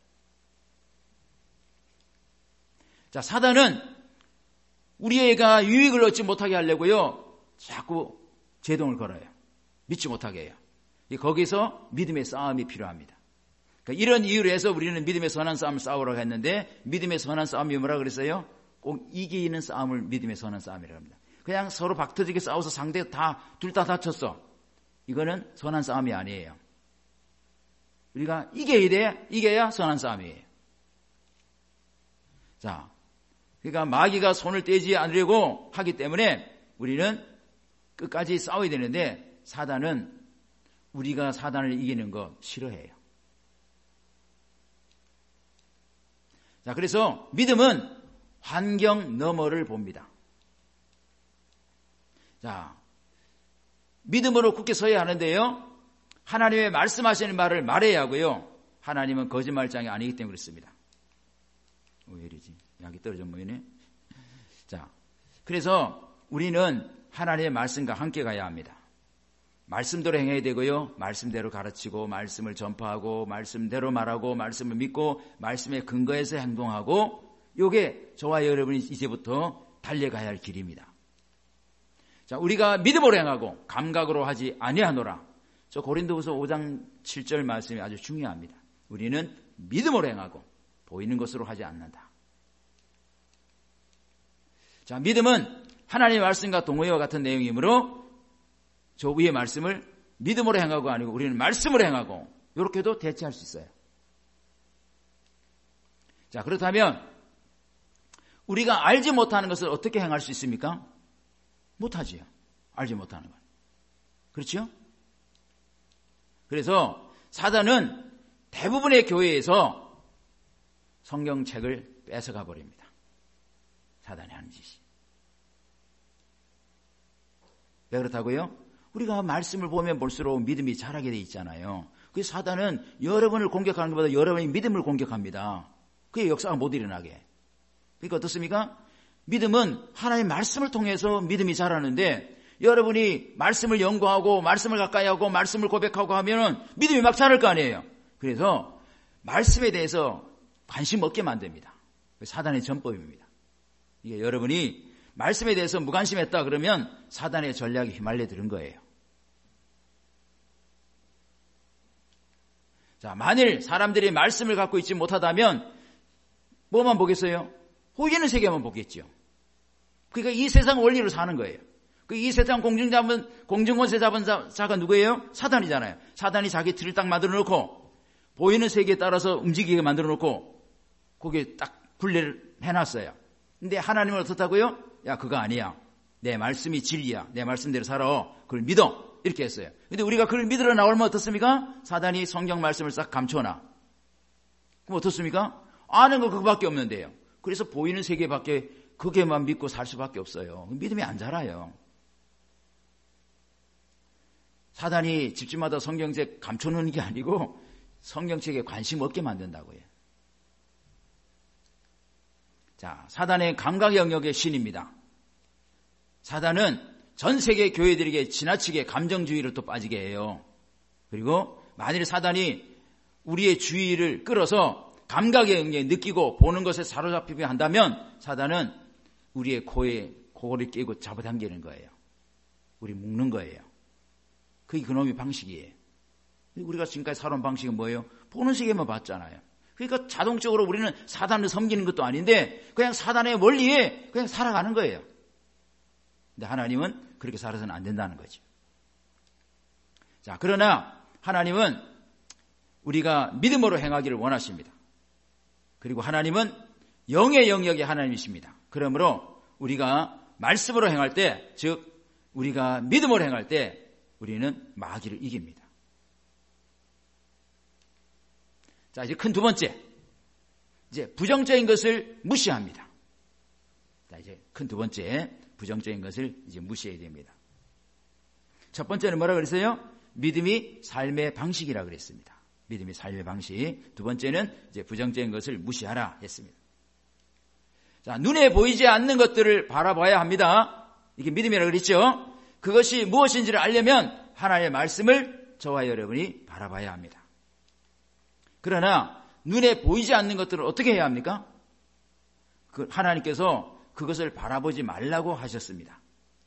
자, 사단은 우리가 유익을 얻지 못하게 하려고요. 자꾸 제동을 걸어요. 믿지 못하게 해요. 거기서 믿음의 싸움이 필요합니다. 그러니까 이런 이유로 해서 우리는 믿음의 선한 싸움을 싸우라고 했는데 믿음의 선한 싸움이 뭐라 그랬어요? 꼭 이기는 싸움을 믿음의 선한 싸움이라고 합니다. 그냥 서로 박터지게 싸워서 상대 다, 둘 다 다쳤어. 이거는 선한 싸움이 아니에요. 우리가 이겨야 돼. 이겨야 선한 싸움이에요. 자, 그러니까 마귀가 손을 떼지 않으려고 하기 때문에 우리는 끝까지 싸워야 되는데 사단은 우리가 사단을 이기는 거 싫어해요. 자, 그래서 믿음은 환경 너머를 봅니다. 자, 믿음으로 굳게 서야 하는데요. 하나님의 말씀하시는 말을 말해야 하고요. 하나님은 거짓말장이 아니기 때문에 그렇습니다. 왜 이러지? 약이 떨어져 보이네. 자, 그래서 우리는 하나님의 말씀과 함께 가야 합니다. 말씀대로 행해야 되고요. 말씀대로 가르치고 말씀을 전파하고 말씀대로 말하고 말씀을 믿고 말씀에 근거해서 행동하고 이게 저와 여러분이 이제부터 달려가야 할 길입니다. 자, 우리가 믿음으로 행하고 감각으로 하지 아니하노라. 저 고린도후서 오 장 칠 절 말씀이 아주 중요합니다. 우리는 믿음으로 행하고 보이는 것으로 하지 않는다. 자, 믿음은 하나님의 말씀과 동의와 같은 내용이므로 저 위의 말씀을 믿음으로 행하고 아니고 우리는 말씀으로 행하고 이렇게도 대체할 수 있어요. 자, 그렇다면 우리가 알지 못하는 것을 어떻게 행할 수 있습니까? 못하지요. 알지 못하는 건. 그렇죠? 그래서 사단은 대부분의 교회에서 성경책을 뺏어가 버립니다. 사단이 하는 짓이. 왜 그렇다고요? 우리가 말씀을 보면 볼수록 믿음이 자라게 돼 있잖아요. 그 사단은 여러분을 공격하는 것보다 여러분의 믿음을 공격합니다. 그게 역사가 못 일어나게. 그러니까 어떻습니까? 믿음은 하나님의 말씀을 통해서 믿음이 자라는데 여러분이 말씀을 연구하고 말씀을 가까이 하고 말씀을 고백하고 하면은 믿음이 막 자랄 거 아니에요. 그래서 말씀에 대해서 관심 없게 만듭니다. 사단의 전법입니다. 이게 여러분이 말씀에 대해서 무관심했다 그러면 사단의 전략에 휘말려 들은 거예요. 자, 만일 사람들이 말씀을 갖고 있지 못하다면 뭐만 보겠어요? 보이는 세계만 보겠죠. 그러니까 이 세상 원리로 사는 거예요. 그 이 세상 공중 잡은 공중권세 잡은 자가 누구예요? 사단이잖아요. 사단이 자기 틀을 딱 만들어 놓고 보이는 세계에 따라서 움직이게 만들어 놓고 거기에 딱 분리를 해놨어요. 근데 하나님은 어떻다고요? 야, 그거 아니야. 내 말씀이 진리야. 내 말씀대로 살아. 그걸 믿어. 이렇게 했어요. 근데 우리가 그걸 믿으러 나오면 어떻습니까? 사단이 성경 말씀을 싹 감춰놔. 그럼 어떻습니까? 아는 거 그거밖에 없는데요. 그래서 보이는 세계밖에 그게만 믿고 살 수밖에 없어요. 믿음이 안 자라요. 사단이 집집마다 성경책 감춰놓는 게 아니고 성경책에 관심 없게 만든다고요. 자, 사단의 감각 영역의 신입니다. 사단은 전 세계 교회들에게 지나치게 감정주의를 또 빠지게 해요. 그리고 만일 사단이 우리의 주의를 끌어서 감각의 영역에 느끼고 보는 것에 사로잡히게 한다면 사단은 우리의 코에 코를 끼고 잡아당기는 거예요. 우리 묶는 거예요. 그게 그놈의 방식이에요. 우리가 지금까지 살아온 방식은 뭐예요? 보는 세계만 봤잖아요. 그러니까 자동적으로 우리는 사단을 섬기는 것도 아닌데 그냥 사단의 원리에 그냥 살아가는 거예요. 근데 하나님은 그렇게 살아서는 안 된다는 거죠. 자, 그러나 하나님은 우리가 믿음으로 행하기를 원하십니다. 그리고 하나님은 영의 영역의 하나님이십니다. 그러므로 우리가 말씀으로 행할 때, 즉 우리가 믿음으로 행할 때 우리는 마귀를 이깁니다. 자, 이제 큰 두 번째, 이제 부정적인 것을 무시합니다. 자, 이제 큰 두 번째, 부정적인 것을 이제 무시해야 됩니다. 첫 번째는 뭐라 그랬어요? 믿음이 삶의 방식이라 그랬습니다. 믿음이 삶의 방식. 두 번째는 이제 부정적인 것을 무시하라 했습니다. 자, 눈에 보이지 않는 것들을 바라봐야 합니다. 이게 믿음이라 그랬죠? 그것이 무엇인지를 알려면 하나님의 말씀을 저와 여러분이 바라봐야 합니다. 그러나 눈에 보이지 않는 것들을 어떻게 해야 합니까? 그 하나님께서 그것을 바라보지 말라고 하셨습니다.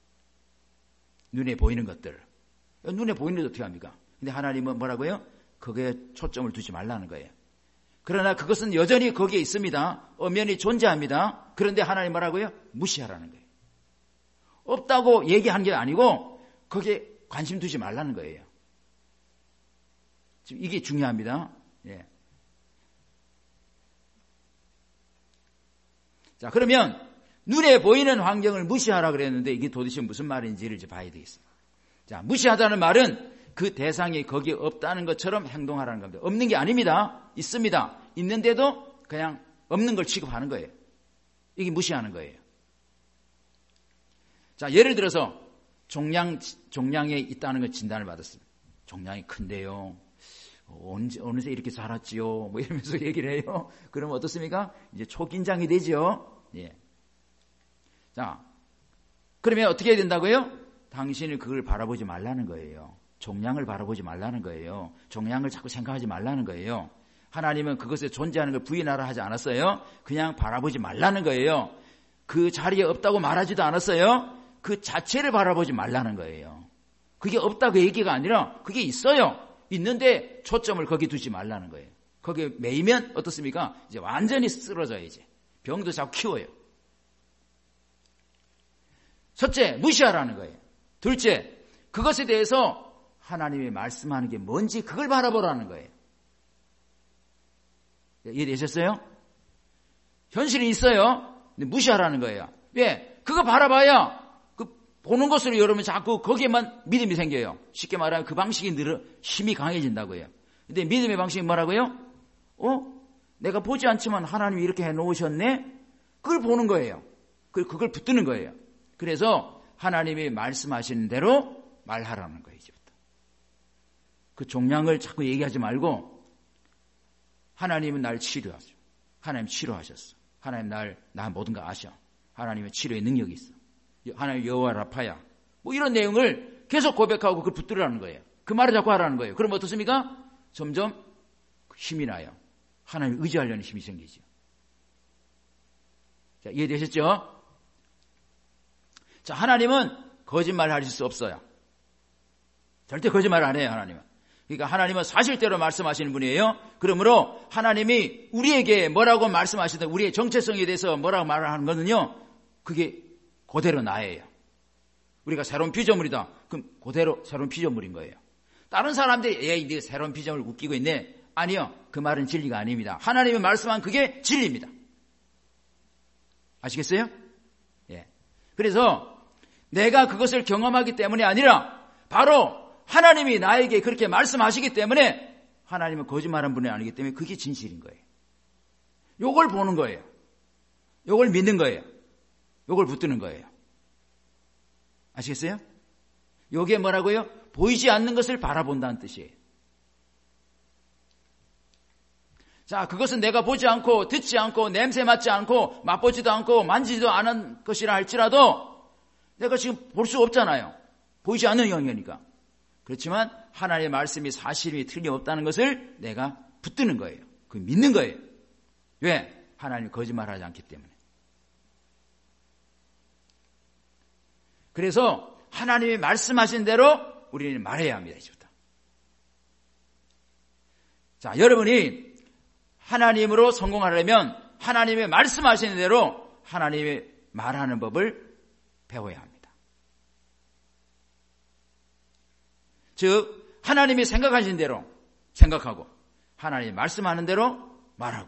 눈에 보이는 것들. 눈에 보이는 것 어떻게 합니까? 근데 하나님은 뭐라고요? 거기에 초점을 두지 말라는 거예요. 그러나 그것은 여전히 거기에 있습니다. 엄연히 존재합니다. 그런데 하나님 뭐라고요? 무시하라는 거예요. 없다고 얘기하는 게 아니고 거기에 관심 두지 말라는 거예요. 지금 이게 중요합니다. 예. 자, 그러면 눈에 보이는 환경을 무시하라 그랬는데 이게 도대체 무슨 말인지를 이제 봐야 되겠습니다. 자, 무시하다는 말은 그 대상이 거기에 없다는 것처럼 행동하라는 겁니다. 없는 게 아닙니다. 있습니다. 있는데도 그냥 없는 걸 취급하는 거예요. 이게 무시하는 거예요. 자, 예를 들어서 종양, 종양에 있다는 걸 진단을 받았습니다. 종양이 큰데요. 언제, 어느새 이렇게 자랐지요? 뭐 이러면서 얘기를 해요. 그러면 어떻습니까? 이제 초긴장이 되죠. 예. 자, 그러면 어떻게 해야 된다고요? 당신은 그걸 바라보지 말라는 거예요. 종양을 바라보지 말라는 거예요. 종양을 자꾸 생각하지 말라는 거예요. 하나님은 그것에 존재하는 걸 부인하라 하지 않았어요. 그냥 바라보지 말라는 거예요. 그 자리에 없다고 말하지도 않았어요. 그 자체를 바라보지 말라는 거예요. 그게 없다고 얘기가 아니라 그게 있어요. 있는데 초점을 거기 두지 말라는 거예요. 거기에 매이면 어떻습니까? 이제 완전히 쓰러져요. 이제 병도 자꾸 키워요. 첫째, 무시하라는 거예요. 둘째, 그것에 대해서 하나님이 말씀하는 게 뭔지 그걸 바라보라는 거예요. 이해되셨어요? 현실이 있어요. 근데 무시하라는 거예요. 왜? 그거 바라봐야 그 보는 것으로 여러분 자꾸 거기에만 믿음이 생겨요. 쉽게 말하면 그 방식이 늘어 힘이 강해진다고요. 근데 믿음의 방식이 뭐라고요? 어? 내가 보지 않지만 하나님이 이렇게 해놓으셨네? 그걸 보는 거예요. 그걸 붙드는 거예요. 그래서 하나님이 말씀하시는 대로 말하라는 거예요. 이제부터. 그 종양을 자꾸 얘기하지 말고 하나님은 날 치료하죠. 하나님 치료하셨어. 하나님 날, 나 모든 거 아셔. 하나님의 치료의 능력이 있어. 하나님 여호와 라파야. 뭐 이런 내용을 계속 고백하고 그걸 붙들으라는 거예요. 그 말을 자꾸 하라는 거예요. 그럼 어떻습니까? 점점 힘이 나요. 하나님 의지하려는 힘이 생기죠. 자, 이해되셨죠? 자, 하나님은 거짓말 하실 수 없어요. 절대 거짓말 안 해요, 하나님은. 그러니까 하나님은 사실대로 말씀하시는 분이에요. 그러므로 하나님이 우리에게 뭐라고 말씀하시든 우리의 정체성에 대해서 뭐라고 말을 하는 거는요, 그게 그대로 나예요. 우리가 새로운 피조물이다. 그럼 그대로 새로운 피조물인 거예요. 다른 사람들이 에이, 네가 새로운 피조물을 웃기고 있네. 아니요. 그 말은 진리가 아닙니다. 하나님이 말씀한 그게 진리입니다. 아시겠어요? 예. 그래서 내가 그것을 경험하기 때문이 아니라 바로 하나님이 나에게 그렇게 말씀하시기 때문에 하나님은 거짓말한 분이 아니기 때문에 그게 진실인 거예요. 요걸 보는 거예요. 요걸 믿는 거예요. 요걸 붙드는 거예요. 아시겠어요? 요게 뭐라고요? 보이지 않는 것을 바라본다는 뜻이에요. 자, 그것은 내가 보지 않고 듣지 않고 냄새 맡지 않고 맛보지도 않고 만지지도 않은 것이라 할지라도 내가 지금 볼 수 없잖아요. 보이지 않는 영역이니까. 그렇지만 하나님의 말씀이 사실이 틀림없다는 것을 내가 붙드는 거예요. 그 믿는 거예요. 왜? 하나님이 거짓말하지 않기 때문에. 그래서 하나님이 말씀하신 대로 우리는 말해야 합니다. 이제부터. 자, 여러분이 하나님으로 성공하려면 하나님의 말씀하시는 대로 하나님이 말하는 법을 배워야 합니다. 즉 하나님이 생각하신 대로 생각하고 하나님이 말씀하는 대로 말하고,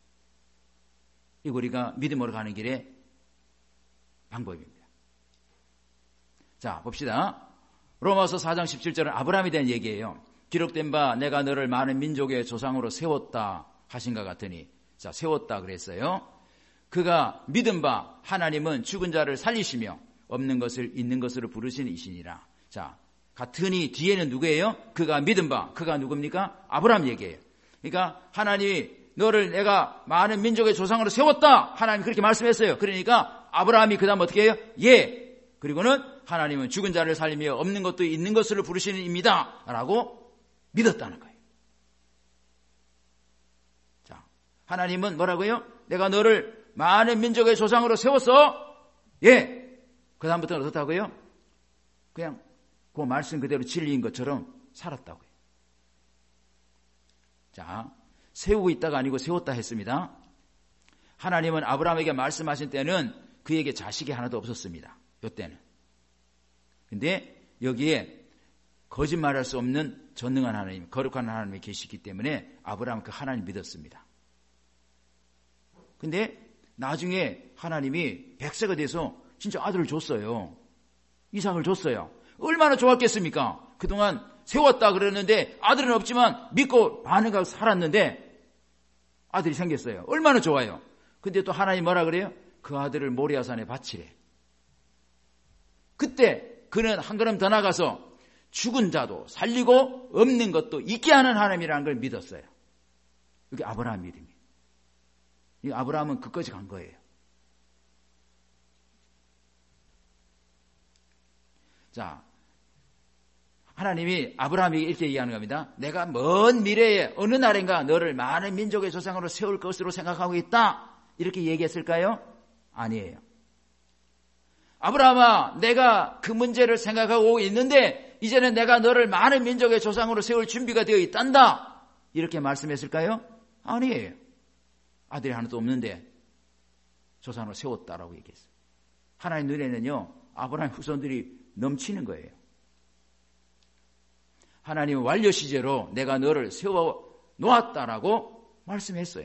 이거 우리가 믿음으로 가는 길의 방법입니다. 자, 봅시다. 로마서 사 장 십칠 절은 아브라함에 대한 얘기예요. 기록된 바 내가 너를 많은 민족의 조상으로 세웠다 하신가 같으니, 자, 세웠다 그랬어요. 그가 믿은 바 하나님은 죽은 자를 살리시며 없는 것을 있는 것으로 부르시는 이시니라. 자, 같으니 뒤에는 누구예요? 그가 믿은 바. 그가 누굽니까? 아브라함 얘기예요. 그러니까 하나님이 너를 내가 많은 민족의 조상으로 세웠다. 하나님 그렇게 말씀했어요. 그러니까 아브라함이 그 다음 어떻게 해요? 예. 그리고는 하나님은 죽은 자를 살리며 없는 것도 있는 것으로 부르시는 입니다. 라고 믿었다는 거예요. 자, 하나님은 뭐라고요? 내가 너를 많은 민족의 조상으로 세웠어. 예. 그 다음부터는 어떻다고요? 그냥 그 말씀 그대로 진리인 것처럼 살았다고요. 자, 세우고 있다가 아니고 세웠다 했습니다. 하나님은 아브라함에게 말씀하신 때는 그에게 자식이 하나도 없었습니다. 이때는. 근데 여기에 거짓말할 수 없는 전능한 하나님, 거룩한 하나님이 계시기 때문에 아브라함은 그 하나님 믿었습니다. 근데 나중에 하나님이 백세가 돼서 진짜 아들을 줬어요. 이삭을 줬어요. 얼마나 좋았겠습니까? 그동안 세웠다 그랬는데 아들은 없지만 믿고 반응하고 살았는데 아들이 생겼어요. 얼마나 좋아요. 근데 또 하나님 뭐라 그래요? 그 아들을 모리아산에 바치래. 그때 그는 한 걸음 더 나가서 죽은 자도 살리고 없는 것도 있게 하는 하나님이라는 걸 믿었어요. 이게 아브라함 믿음이에요. 이 아브라함은 끝까지 간 거예요. 자, 하나님이 아브라함에게 이렇게 얘기하는 겁니다. 내가 먼 미래에 어느 날인가 너를 많은 민족의 조상으로 세울 것으로 생각하고 있다. 이렇게 얘기했을까요? 아니에요. 아브라함아, 내가 그 문제를 생각하고 있는데 이제는 내가 너를 많은 민족의 조상으로 세울 준비가 되어 있단다. 이렇게 말씀했을까요? 아니에요. 아들이 하나도 없는데 조상으로 세웠다라고 얘기했어요. 하나님 눈에는요, 아브라함 후손들이 넘치는 거예요. 하나님은 완료 시제로 내가 너를 세워 놓았다라고 말씀했어요.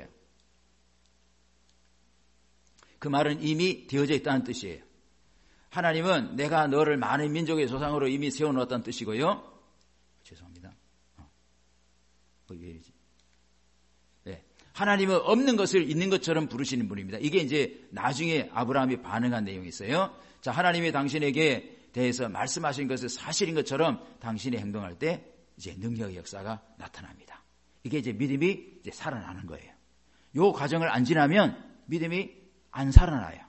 그 말은 이미 되어져 있다는 뜻이에요. 하나님은 내가 너를 많은 민족의 조상으로 이미 세워놓았다는 뜻이고요. 죄송합니다. 어. 왜 이러지? 네. 하나님은 없는 것을 있는 것처럼 부르시는 분입니다. 이게 이제 나중에 아브라함이 반응한 내용이 있어요. 자, 하나님이 당신에게 대해서 말씀하신 것을 사실인 것처럼 당신이 행동할 때 이제 능력의 역사가 나타납니다. 이게 이제 믿음이 이제 살아나는 거예요. 요 과정을 안 지나면 믿음이 안 살아나요.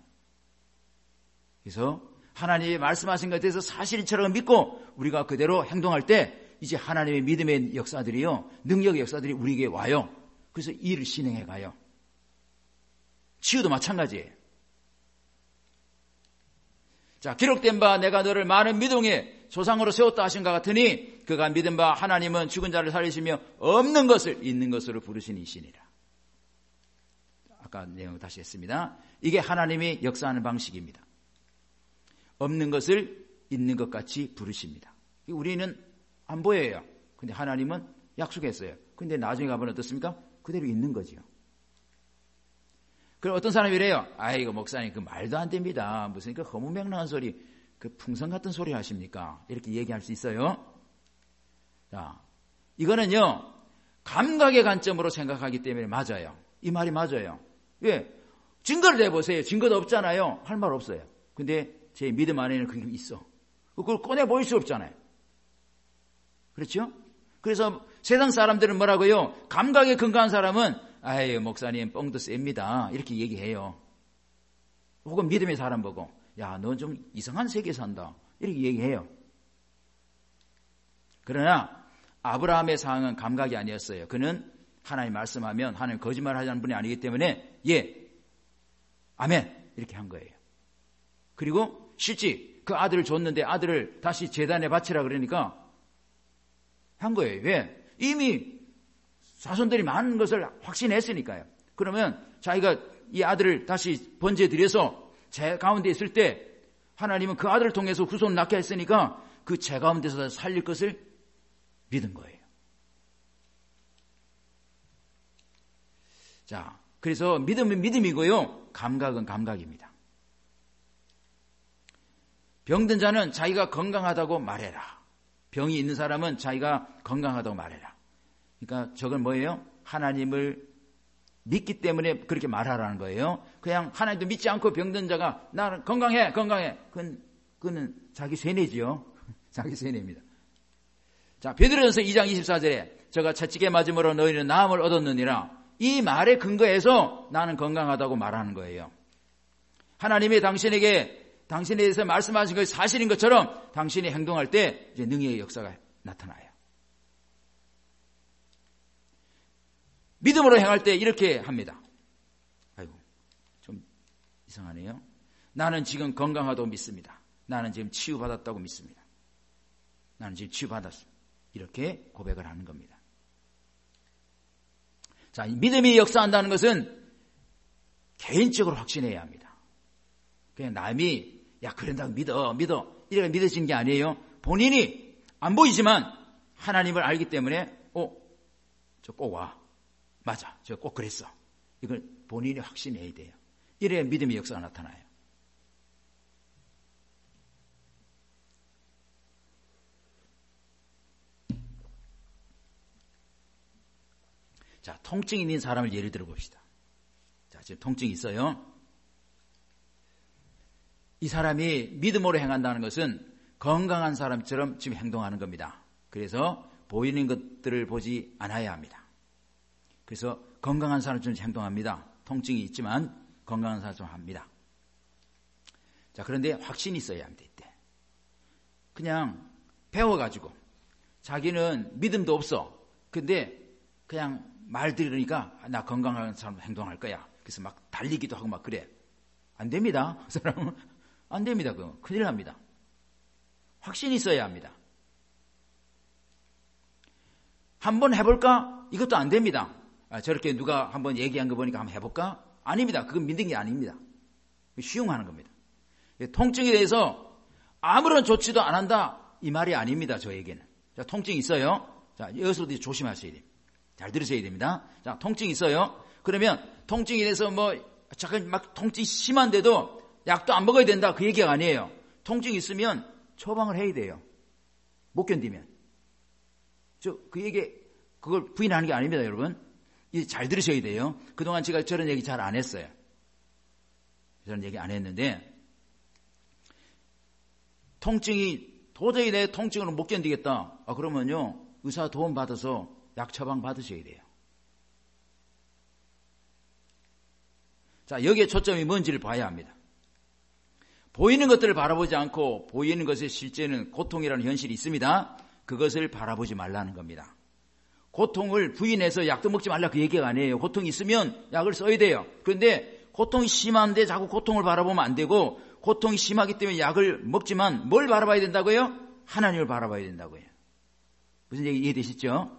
그래서 하나님이 말씀하신 것에 대해서 사실처럼 믿고 우리가 그대로 행동할 때 이제 하나님의 믿음의 역사들이요, 능력의 역사들이 우리에게 와요. 그래서 일을 진행해 가요. 치유도 마찬가지예요. 자, 기록된 바 내가 너를 많은 민족의 조상으로 세웠다 하신 것 같으니 그가 믿은 바 하나님은 죽은 자를 살리시며 없는 것을 있는 것으로 부르시는 이시니라. 아까 내용 다시 했습니다. 이게 하나님이 역사하는 방식입니다. 없는 것을 있는 것 같이 부르십니다. 우리는 안 보여요. 근데 하나님은 약속했어요. 근데 나중에 가보면 어떻습니까? 그대로 있는 거죠. 그럼 어떤 사람이 이래요. 아이고 목사님 그 말도 안 됩니다. 무슨 그 허무맹랑한 소리, 그 풍선 같은 소리 하십니까? 이렇게 얘기할 수 있어요. 자, 이거는요 감각의 관점으로 생각하기 때문에 맞아요. 이 말이 맞아요. 왜? 증거를 내보세요. 증거도 없잖아요. 할 말 없어요. 근데 제 믿음 안에는 그게 있어. 그걸 꺼내 보일 수 없잖아요. 그렇죠? 그래서 세상 사람들은 뭐라고요? 감각에 근거한 사람은 아유, 목사님 뻥도 셉니다. 이렇게 얘기해요. 혹은 믿음의 사람 보고, 야, 너 좀 이상한 세계 산다. 이렇게 얘기해요. 그러나 아브라함의 상황은 감각이 아니었어요. 그는 하나님 말씀하면 하나님 거짓말 하자는 분이 아니기 때문에 예, 아멘 이렇게 한 거예요. 그리고 실제 그 아들을 줬는데 아들을 다시 제단에 바치라 그러니까 한 거예요. 왜? 이미 자손들이 많은 것을 확신했으니까요. 그러면 자기가 이 아들을 다시 번제드려서 제 가운데 있을 때 하나님은 그 아들을 통해서 후손을 낳게 했으니까 그 제 가운데서 살릴 것을 믿은 거예요. 자, 그래서 믿음은 믿음이고요. 감각은 감각입니다. 병든 자는 자기가 건강하다고 말해라. 병이 있는 사람은 자기가 건강하다고 말해라. 그러니까 저건 뭐예요? 하나님을 믿기 때문에 그렇게 말하라는 거예요. 그냥 하나님도 믿지 않고 병든 자가 나는 건강해, 건강해. 그건, 그건 자기 쇠뇌지요. 자기 쇠뇌입니다. 자, 베드로전서 이 장 이십사 절에 저가 채찍에 맞음으로 너희는 나음을 얻었느니라. 이 말의 근거에서 나는 건강하다고 말하는 거예요. 하나님이 당신에게 당신에 대해서 말씀하신 것이 사실인 것처럼 당신이 행동할 때 이제 능력의 역사가 나타나요. 믿음으로 행할 때 이렇게 합니다. 아이고, 좀 이상하네요. 나는 지금 건강하다고 믿습니다. 나는 지금 치유받았다고 믿습니다. 나는 지금 치유받았어. 이렇게 고백을 하는 겁니다. 자, 믿음이 역사한다는 것은 개인적으로 확신해야 합니다. 그냥 남이 야 그런다고 믿어 믿어 이렇게 믿어지는 게 아니에요. 본인이 안 보이지만 하나님을 알기 때문에 어, 저 꼭 와. 맞아. 저 꼭 그랬어. 이걸 본인이 확신해야 돼요. 이래야 믿음의 역사가 나타나요. 자, 통증이 있는 사람을 예를 들어 봅시다. 자, 지금 통증이 있어요. 이 사람이 믿음으로 행한다는 것은 건강한 사람처럼 지금 행동하는 겁니다. 그래서 보이는 것들을 보지 않아야 합니다. 그래서 건강한 사람처럼 행동합니다. 통증이 있지만 건강한 사람처럼 합니다. 자, 그런데 확신이 있어야 합니다. 이때. 그냥 배워가지고 자기는 믿음도 없어. 근데 그냥 말 들으니까 나 건강한 사람 행동할 거야. 그래서 막 달리기도 하고 막 그래. 안 됩니다. 그 사람은 안 됩니다. 그거 큰일 납니다. 확신이 있어야 합니다. 한번 해볼까? 이것도 안 됩니다. 아, 저렇게 누가 한번 얘기한 거 보니까 한번 해볼까? 아닙니다. 그건 믿는 게 아닙니다. 쉬움하는 겁니다. 통증에 대해서 아무런 조치도 안 한다 이 말이 아닙니다. 저에게는. 자, 통증이 있어요. 자, 여기서도 조심하셔야 돼요. 잘 들으셔야 됩니다. 자, 통증이 있어요. 그러면 통증에 대해서 뭐 잠깐 막 통증이 심한데도 약도 안 먹어야 된다 그 얘기가 아니에요. 통증이 있으면 처방을 해야 돼요. 못 견디면. 저 그 얘기 그걸 부인하는 게 아닙니다, 여러분. 이 잘 들으셔야 돼요. 그동안 제가 저런 얘기 잘 안 했어요. 저런 얘기 안 했는데 통증이 도저히 내 통증으로 못 견디겠다. 아, 그러면요 의사 도움 받아서 약 처방 받으셔야 돼요. 자, 여기에 초점이 뭔지를 봐야 합니다. 보이는 것들을 바라보지 않고 보이는 것의 실제는 고통이라는 현실이 있습니다. 그것을 바라보지 말라는 겁니다. 고통을 부인해서 약도 먹지 말라 그 얘기가 아니에요. 고통이 있으면 약을 써야 돼요. 그런데 고통이 심한데 자꾸 고통을 바라보면 안 되고 고통이 심하기 때문에 약을 먹지만 뭘 바라봐야 된다고요? 하나님을 바라봐야 된다고요. 무슨 얘기 이해되시죠?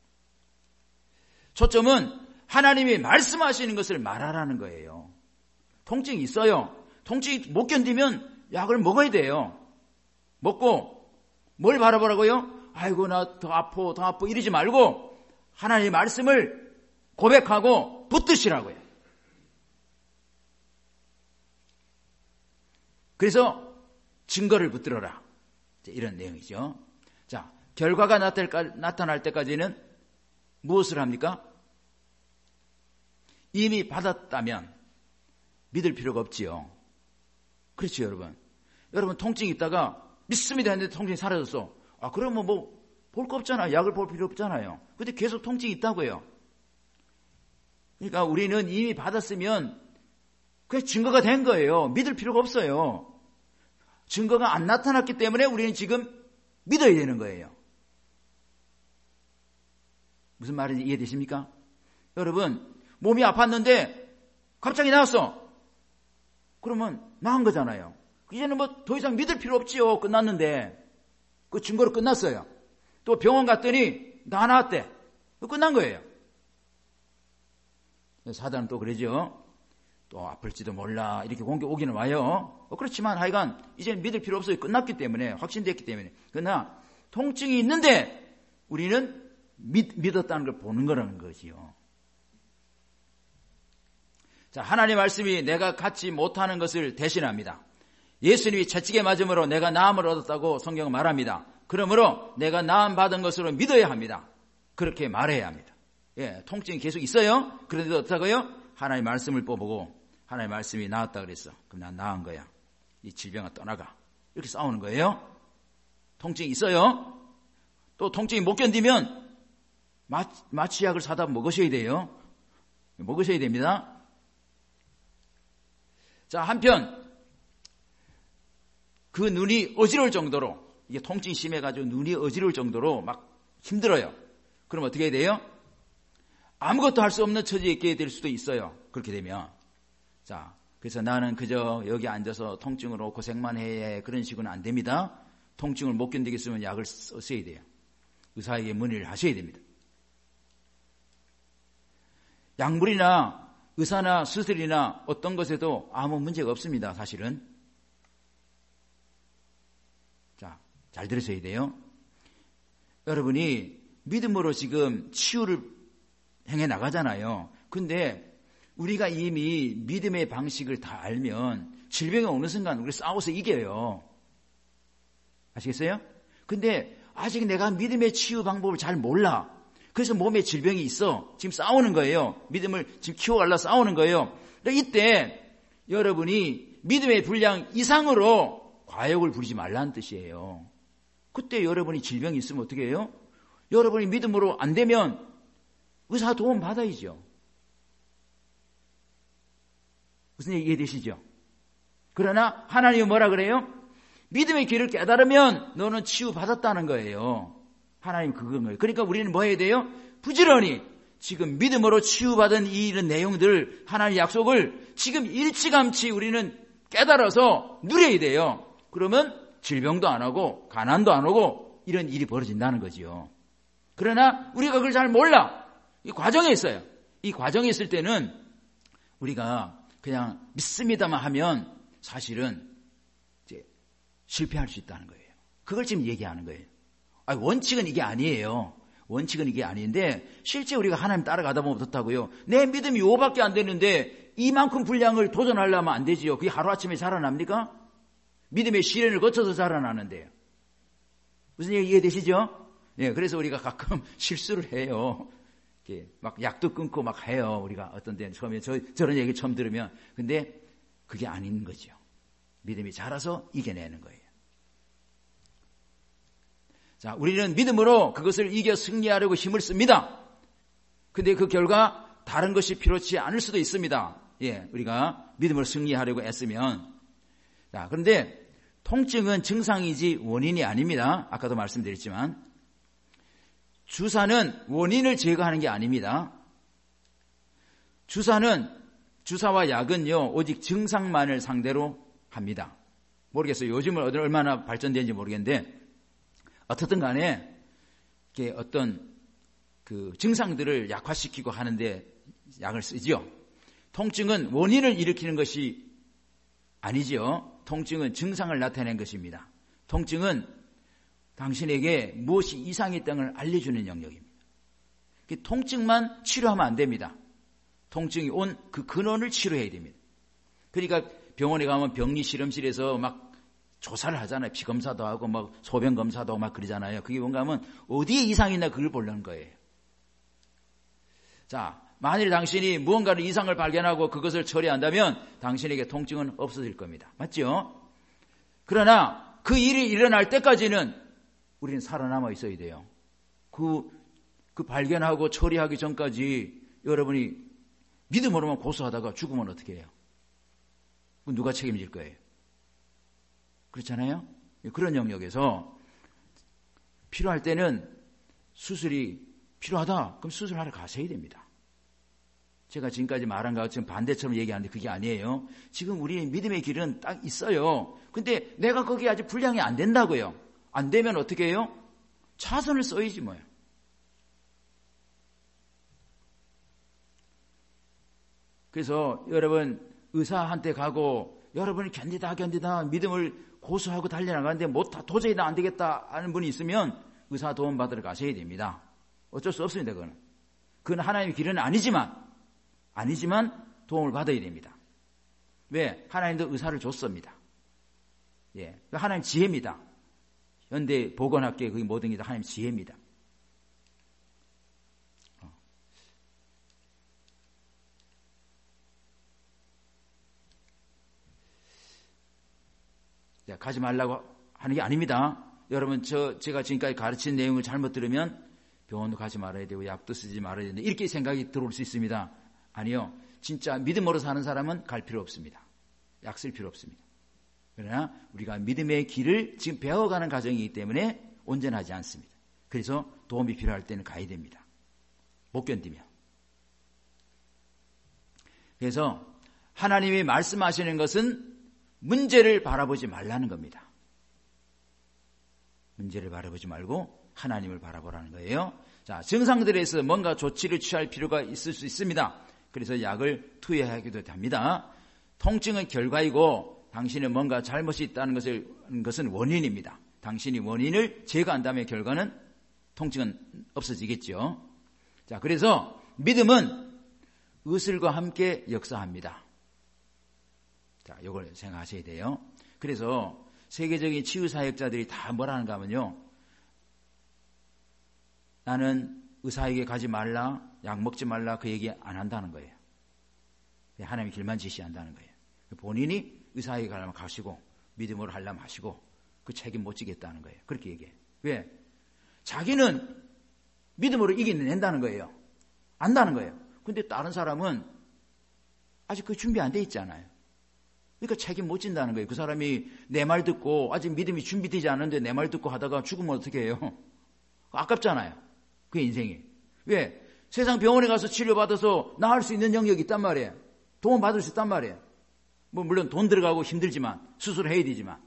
초점은 하나님이 말씀하시는 것을 말하라는 거예요. 통증이 있어요. 통증이 못 견디면 약을 먹어야 돼요. 먹고 뭘 바라보라고요? 아이고 나 더 아파 더 아파 이러지 말고 하나님의 말씀을 고백하고 붙드시라고요. 그래서 증거를 붙들어라. 이런 내용이죠. 자, 결과가 나타날 때까지는 무엇을 합니까? 이미 받았다면 믿을 필요가 없지요. 그렇죠, 여러분. 여러분 통증이 있다가 믿습니다 했는데 통증이 사라졌어. 아, 그러면 뭐 볼 거 없잖아요. 약을 볼 필요 없잖아요. 근데 계속 통증이 있다고요. 그러니까 우리는 이미 받았으면 그게 증거가 된 거예요. 믿을 필요가 없어요. 증거가 안 나타났기 때문에 우리는 지금 믿어야 되는 거예요. 무슨 말인지 이해되십니까? 여러분, 몸이 아팠는데 갑자기 나았어. 그러면 나은 거잖아요. 이제는 뭐 더 이상 믿을 필요 없지요. 끝났는데. 그 증거로 끝났어요. 또 병원 갔더니 나 나았대. 끝난 거예요. 사단은 또 그러죠. 또 아플지도 몰라. 이렇게 공격 오기는 와요. 어, 그렇지만 하여간 이제는 믿을 필요 없어요. 끝났기 때문에. 확신됐기 때문에. 그러나 통증이 있는데 우리는 믿, 믿었다는 걸 보는 거라는 거지요. 자, 하나님의 말씀이 내가 갖지 못하는 것을 대신합니다. 예수님이 채찍에 맞음으로 내가 나음을 얻었다고 성경은 말합니다. 그러므로 내가 나음 받은 것으로 믿어야 합니다. 그렇게 말해야 합니다. 예, 통증이 계속 있어요. 그런데도 어떻다고요? 하나님의 말씀을 뽑고 하나님의 말씀이 나았다 그랬어. 그럼 난 나은 거야. 이 질병아 떠나가. 이렇게 싸우는 거예요. 통증이 있어요. 또 통증이 못 견디면 마, 마취약을 사다 먹으셔야 돼요. 먹으셔야 됩니다. 자, 한편 그 눈이 어지러울 정도로, 이게 통증이 심해가지고 눈이 어지러울 정도로 막 힘들어요. 그럼 어떻게 해야 돼요? 아무것도 할 수 없는 처지에 있게 될 수도 있어요. 그렇게 되면. 자, 그래서 나는 그저 여기 앉아서 통증으로 고생만 해. 그런 식으로는 안 됩니다. 통증을 못 견디겠으면 약을 써야 돼요. 의사에게 문의를 하셔야 됩니다. 약물이나 의사나 수술이나 어떤 것에도 아무 문제가 없습니다. 사실은. 자, 잘 들으셔야 돼요. 여러분이 믿음으로 지금 치유를 행해 나가잖아요. 근데 우리가 이미 믿음의 방식을 다 알면 질병이 오는 순간 우리 싸워서 이겨요. 아시겠어요? 근데 아직 내가 믿음의 치유 방법을 잘 몰라. 그래서 몸에 질병이 있어. 지금 싸우는 거예요. 믿음을 지금 키워가려 싸우는 거예요. 이때 여러분이 믿음의 분량 이상으로 과욕을 부리지 말라는 뜻이에요. 그때 여러분이 질병이 있으면 어떻게 해요? 여러분이 믿음으로 안 되면 의사 도움 받아야죠. 무슨 얘기 이해되시죠? 그러나 하나님은 뭐라 그래요? 믿음의 길을 깨달으면 너는 치유받았다는 거예요. 하나님 그건 거예요. 그러니까 우리는 뭐 해야 돼요? 부지런히 지금 믿음으로 치유받은 이런 내용들, 하나님의 약속을 지금 일찌감치 우리는 깨달아서 누려야 돼요. 그러면 질병도 안 하고 가난도 안 오고 이런 일이 벌어진다는 거지요. 그러나 우리가 그걸 잘 몰라. 이 과정에 있어요. 이 과정에 있을 때는 우리가 그냥 믿습니다만 하면 사실은 이제 실패할 수 있다는 거예요. 그걸 지금 얘기하는 거예요. 아니, 원칙은 이게 아니에요. 원칙은 이게 아닌데 실제 우리가 하나님 따라가다 보면 어떻다고요? 내 믿음이 요밖에 안 되는데 이만큼 분량을 도전하려면 안 되지요. 그게 하루아침에 자라납니까? 믿음의 시련을 거쳐서 자라나는데요. 무슨 얘기 이해되시죠? 예, 그래서 우리가 가끔 실수를 해요. 막 약도 끊고 막 해요. 우리가 어떤 데는 처음에 저, 저런 얘기 처음 들으면. 근데 그게 아닌 거죠. 믿음이 자라서 이겨내는 거예요. 자, 우리는 믿음으로 그것을 이겨 승리하려고 힘을 씁니다. 근데 그 결과 다른 것이 필요치 않을 수도 있습니다. 예, 우리가 믿음으로 승리하려고 애쓰면. 자, 그런데 통증은 증상이지 원인이 아닙니다. 아까도 말씀드렸지만. 주사는 원인을 제거하는 게 아닙니다. 주사는, 주사와 약은요, 오직 증상만을 상대로 합니다. 모르겠어요. 요즘은 얼마나 발전되는지 모르겠는데, 어떻든 간에, 이게 어떤 그 증상들을 약화시키고 하는데 약을 쓰지요. 통증은 원인을 일으키는 것이 아니지요. 통증은 증상을 나타내는 것입니다. 통증은 당신에게 무엇이 이상이 있다는 걸 알려주는 영역입니다. 통증만 치료하면 안 됩니다. 통증이 온 그 근원을 치료해야 됩니다. 그러니까 병원에 가면 병리 실험실에서 막 조사를 하잖아요. 피 검사도 하고 막 소변 검사도 하고 막 그러잖아요. 그게 뭔가 하면 어디에 이상이 있나 그걸 보려는 거예요. 자, 만일 당신이 무언가를 이상을 발견하고 그것을 처리한다면 당신에게 통증은 없어질 겁니다. 맞죠? 그러나 그 일이 일어날 때까지는 우리는 살아남아 있어야 돼요. 그, 그 발견하고 처리하기 전까지 여러분이 믿음으로만 고소하다가 죽으면 어떻게 해요? 누가 책임질 거예요? 그렇잖아요? 그런 영역에서 필요할 때는 수술이 필요하다. 그럼 수술하러 가셔야 됩니다. 제가 지금까지 말한 것처럼 반대처럼 얘기하는데 그게 아니에요. 지금 우리 믿음의 길은 딱 있어요. 근데 내가 거기에 아직 분량이 안 된다고요. 안 되면 어떻게 해요? 차선을 써야지 뭐예요. 그래서 여러분 의사한테 가고 여러분이 견디다 견디다 믿음을 고수하고 달려나가는데 못 도저히 나 안 되겠다 하는 분이 있으면 의사 도움 받으러 가셔야 됩니다. 어쩔 수 없습니다. 그건 그건 하나님의 길은 아니지만 아니지만 도움을 받아야 됩니다. 왜? 하나님도 의사를 줬습니다. 예, 하나님 지혜입니다. 현대 보건학계 그 모든 게 다 하나님 지혜입니다. 가지 말라고 하는 게 아닙니다. 여러분, 저, 제가 지금까지 가르친 내용을 잘못 들으면 병원도 가지 말아야 되고 약도 쓰지 말아야 된다. 이렇게 생각이 들어올 수 있습니다. 아니요. 진짜 믿음으로 사는 사람은 갈 필요 없습니다. 약 쓸 필요 없습니다. 그러나 우리가 믿음의 길을 지금 배워가는 과정이기 때문에 온전하지 않습니다. 그래서 도움이 필요할 때는 가야 됩니다. 못 견디면. 그래서 하나님이 말씀하시는 것은 문제를 바라보지 말라는 겁니다. 문제를 바라보지 말고 하나님을 바라보라는 거예요. 자, 증상들에서 뭔가 조치를 취할 필요가 있을 수 있습니다. 그래서 약을 투여하기도 합니다. 통증은 결과이고 당신은 뭔가 잘못이 있다는 것을, 것은 원인입니다. 당신이 원인을 제거한다면 결과는 통증은 없어지겠죠. 자, 그래서 믿음은 의술과 함께 역사합니다. 자, 이걸 생각하셔야 돼요. 그래서 세계적인 치유사역자들이 다 뭐라는가 하면요. 나는 의사에게 가지 말라, 약 먹지 말라 그 얘기 안 한다는 거예요. 하나님의 길만 지시한다는 거예요. 본인이 의사에게 가려면 가시고 믿음으로 하려면 하시고 그 책임 못 지겠다는 거예요. 그렇게 얘기해요. 왜? 자기는 믿음으로 이겨낸다는 거예요. 안다는 거예요. 근데 다른 사람은 아직 그 준비 안 돼 있잖아요. 그러니까 책임 못 진다는 거예요. 그 사람이 내 말 듣고 아직 믿음이 준비되지 않은데 내 말 듣고 하다가 죽으면 어떻게 해요? 아깝잖아요. 그게 인생이. 왜? 세상 병원에 가서 치료받아서 나을 수 있는 영역이 있단 말이에요. 도움 받을 수 있단 말이에요. 뭐 물론 돈 들어가고 힘들지만 수술을 해야 되지만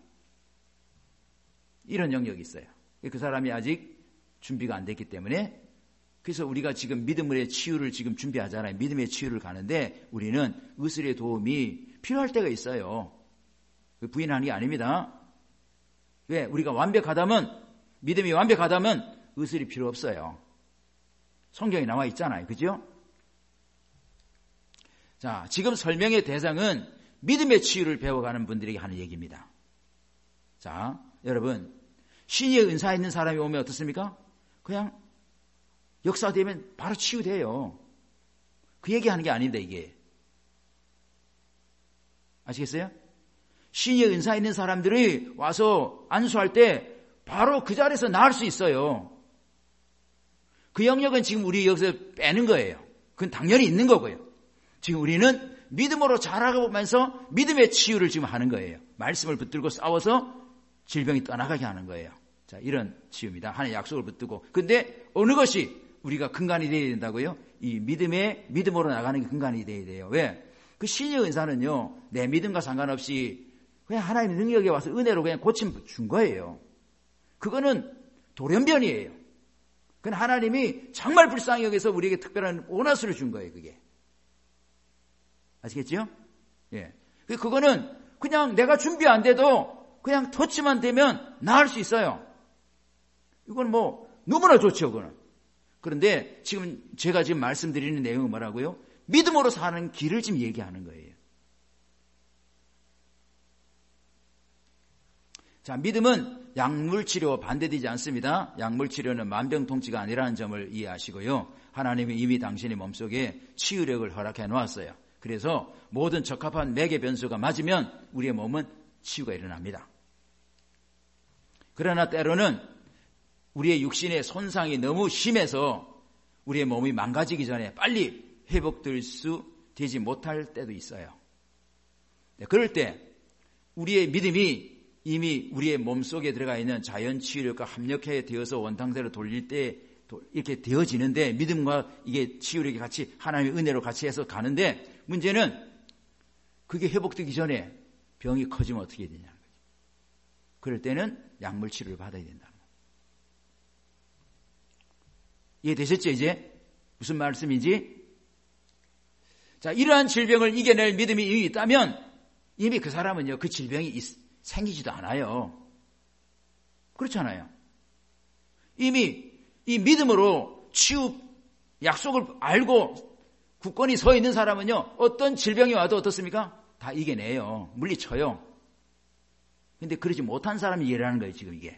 이런 영역이 있어요. 그 사람이 아직 준비가 안 됐기 때문에 그래서 우리가 지금 믿음의 치유를 지금 준비하잖아요. 믿음의 치유를 가는데 우리는 의술의 도움이 필요할 때가 있어요. 부인하는 게 아닙니다. 왜? 우리가 완벽하다면 믿음이 완벽하다면 의술이 필요 없어요. 성경에 나와 있잖아요. 그죠? 자, 지금 설명의 대상은 믿음의 치유를 배워가는 분들에게 하는 얘기입니다. 자, 여러분 신의 은사 있는 사람이 오면 어떻습니까? 그냥 역사되면 바로 치유돼요. 그 얘기하는 게 아닌데 이게. 아시겠어요? 신의 은사 있는 사람들이 와서 안수할 때 바로 그 자리에서 나을 수 있어요. 그 영역은 지금 우리 여기서 빼는 거예요. 그건 당연히 있는 거고요. 지금 우리는 믿음으로 자라가면서 믿음의 치유를 지금 하는 거예요. 말씀을 붙들고 싸워서 질병이 떠나가게 하는 거예요. 자, 이런 치유입니다. 하나의 약속을 붙들고. 근데 어느 것이 우리가 근간이 되어야 된다고요? 이 믿음의 믿음으로 나가는 게 근간이 되어야 돼요. 왜? 그 신의 은사는요, 내 믿음과 상관없이 그냥 하나님의 능력에 와서 은혜로 그냥 고침 준 거예요. 그거는 돌연변이에요. 그건 하나님이 정말 불쌍히 여기서 우리에게 특별한 보너스를 준 거예요, 그게. 아시겠죠? 예. 그거는 그냥 내가 준비 안 돼도 그냥 터치만 되면 나을 수 있어요. 이건 뭐 너무나 좋죠, 그거는. 그런데 지금 제가 지금 말씀드리는 내용은 뭐라고요? 믿음으로 사는 길을 지금 얘기하는 거예요. 자, 믿음은 약물치료와 반대되지 않습니다. 약물치료는 만병통치가 아니라는 점을 이해하시고요. 하나님이 이미 당신의 몸속에 치유력을 허락해 놓았어요. 그래서 모든 적합한 맥의 변수가 맞으면 우리의 몸은 치유가 일어납니다. 그러나 때로는 우리의 육신의 손상이 너무 심해서 우리의 몸이 망가지기 전에 빨리 회복될 수 되지 못할 때도 있어요. 그럴 때 우리의 믿음이 이미 우리의 몸속에 들어가 있는 자연 치유력과 합력해 되어서 원탕대로 돌릴 때 이렇게 되어지는데, 믿음과 이게 치유력이 같이 하나님의 은혜로 같이 해서 가는데, 문제는 그게 회복되기 전에 병이 커지면 어떻게 되냐는 거죠. 그럴 때는 약물 치료를 받아야 된다는 거예요. 이해되셨죠? 이제 무슨 말씀인지? 자, 이러한 질병을 이겨낼 믿음이 이미 있다면 이미 그 사람은요, 그 질병이 있, 생기지도 않아요. 그렇잖아요. 이미 이 믿음으로 치유 약속을 알고 굳건히 서 있는 사람은요, 어떤 질병이 와도 어떻습니까? 다 이겨내요. 물리쳐요. 근데 그러지 못한 사람이 일하는 거예요, 지금 이게.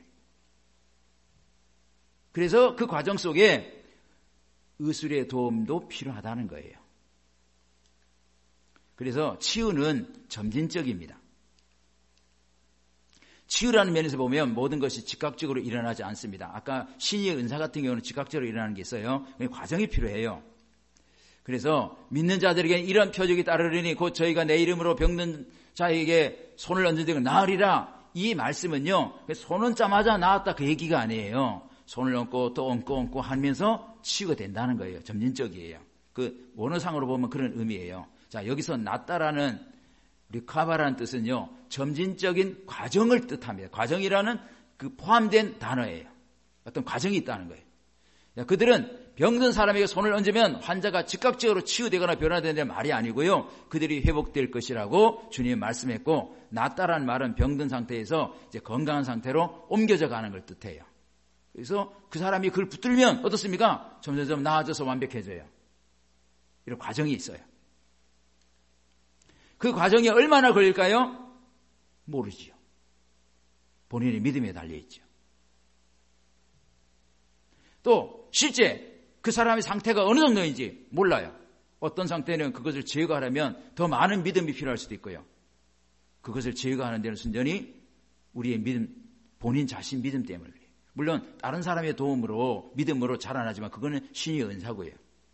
그래서 그 과정 속에 의술의 도움도 필요하다는 거예요. 그래서 치유는 점진적입니다. 치유라는 면에서 보면 모든 것이 즉각적으로 일어나지 않습니다. 아까 신의의 은사 같은 경우는 즉각적으로 일어나는 게 있어요. 과정이 필요해요. 그래서 믿는 자들에게는 이런 표적이 따르리니 곧 저희가 내 이름으로 병든 자에게 손을 얹은 나으리라. 이 말씀은요, 손 얹자마자 나았다 그 얘기가 아니에요. 손을 얹고 또 얹고 얹고 하면서 치유가 된다는 거예요. 점진적이에요. 그 원어상으로 보면 그런 의미예요. 자, 여기서 낫다라는 리카바라는 뜻은요, 점진적인 과정을 뜻합니다. 과정이라는 그 포함된 단어예요. 어떤 과정이 있다는 거예요. 자, 그들은 병든 사람에게 손을 얹으면 환자가 즉각적으로 치유되거나 변화되는 말이 아니고요, 그들이 회복될 것이라고 주님이 말씀했고, 낫다라는 말은 병든 상태에서 이제 건강한 상태로 옮겨져 가는 걸 뜻해요. 그래서 그 사람이 그걸 붙들면 어떻습니까? 점점점 나아져서 완벽해져요. 이런 과정이 있어요. 그 과정이 얼마나 걸릴까요? 모르지요. 본인의 믿음에 달려있죠. 또 실제 그 사람의 상태가 어느 정도인지 몰라요. 어떤 상태는 그것을 제거하려면 더 많은 믿음이 필요할 수도 있고요. 그것을 제거하는 데는 순전히 우리의 믿음, 본인 자신 믿음 때문에 그래요. 물론 다른 사람의 도움으로 믿음으로 자라나지만 그거는 신의 은사고요.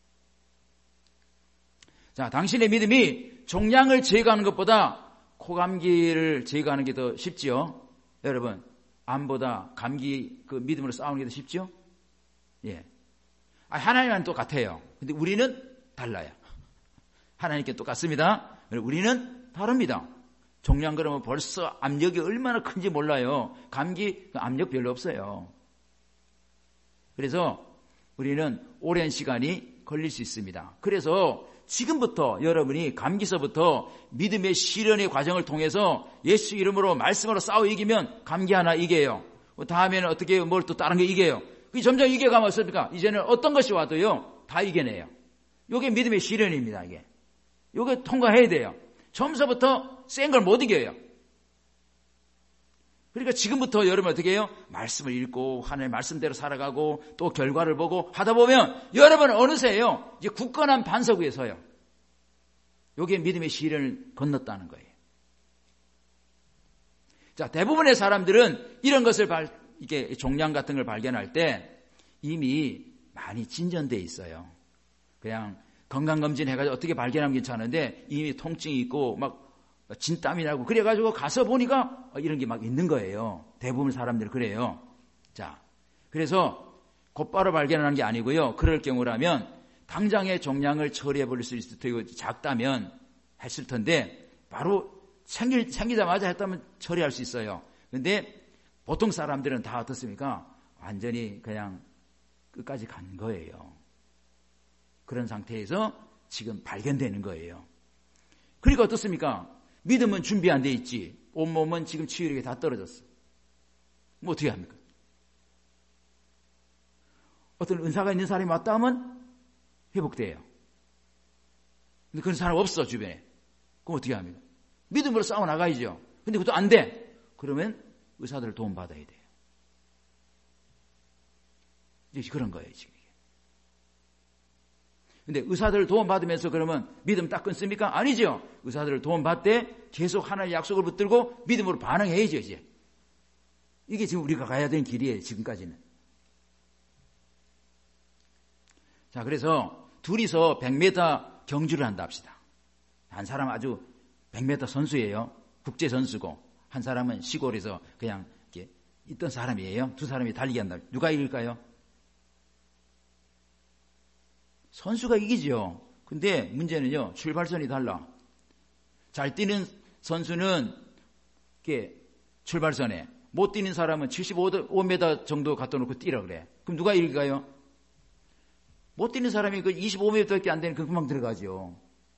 자, 당신의 믿음이 종양을 제거하는 것보다 코감기를 제거하는 게 더 쉽지요. 여러분, 암보다 감기 그 믿음으로 싸우는 게 더 쉽죠? 예. 아, 하나님은 똑같아요. 근데 우리는 달라요. 하나님께 똑같습니다. 우리는 다릅니다. 종양 그러면 벌써 압력이 얼마나 큰지 몰라요. 감기 압력 별로 없어요. 그래서 우리는 오랜 시간이 걸릴 수 있습니다. 그래서 지금부터 여러분이 감기서부터 믿음의 실현의 과정을 통해서 예수 이름으로 말씀으로 싸워 이기면 감기 하나 이겨요. 다음에는 어떻게 뭘 또 다른 거 이겨요. 점점 이겨가면 어떻습니까? 이제는 어떤 것이 와도요, 다 이겨내요. 이게 믿음의 실현입니다, 이게. 이게 통과해야 돼요. 처음서부터 센 걸 못 이겨요. 그러니까 지금부터 여러분 어떻게 해요? 말씀을 읽고 하나님의 말씀대로 살아가고 또 결과를 보고 하다 보면 여러분 어느새요, 이제 굳건한 반석 위에 서요. 이게 믿음의 시련을 건넜다는 거예요. 자, 대부분의 사람들은 이런 것을 발, 이게 종양 같은 걸 발견할 때 이미 많이 진전돼 있어요. 그냥 건강검진 해가지고 어떻게 발견하면 괜찮은데 이미 통증이 있고 막 진땀이 나고 그래가지고 가서 보니까 이런 게 막 있는 거예요. 대부분 사람들은 그래요. 자, 그래서 곧바로 발견하는 게 아니고요. 그럴 경우라면 당장의 종양을 처리해 버릴 수 있을 테고 작다면 했을 텐데 바로 생기, 생기자마자 했다면 처리할 수 있어요. 근데 보통 사람들은 다 어떻습니까? 완전히 그냥 끝까지 간 거예요. 그런 상태에서 지금 발견되는 거예요. 그러니까 어떻습니까? 믿음은 준비 안 돼 있지. 온몸은 지금 치유력이 다 떨어졌어. 뭐 어떻게 합니까? 어떤 은사가 있는 사람이 왔다 하면 회복돼요. 근데 그런 사람 없어, 주변에. 그럼 어떻게 합니까? 믿음으로 싸워 나가야죠. 근데 그것도 안 돼. 그러면 의사들 도움 받아야 돼요. 이제 그런 거예요, 지금. 근데 의사들 도움 받으면서 그러면 믿음 딱 끊습니까? 아니죠. 의사들 도움 받되 계속 하나의 약속을 붙들고 믿음으로 반응해야죠, 이제. 이게 지금 우리가 가야 되는 길이에요, 지금까지는. 자, 그래서 둘이서 백 미터 경주를 한다 합시다. 한 사람 아주 백 미터 선수예요. 국제 선수고 한 사람은 시골에서 그냥 이렇게 있던 사람이에요. 두 사람이 달리기 한다. 누가 이길까요? 선수가 이기죠. 근데 문제는요. 출발선이 달라. 잘 뛰는 선수는 이렇게 출발선에 못 뛰는 사람은 칠십오 미터 정도 갖다 놓고 뛰라 그래. 그럼 누가 이길까요? 못 뛰는 사람이 그 이십오 미터밖에 안 되는 그 금방 들어가죠.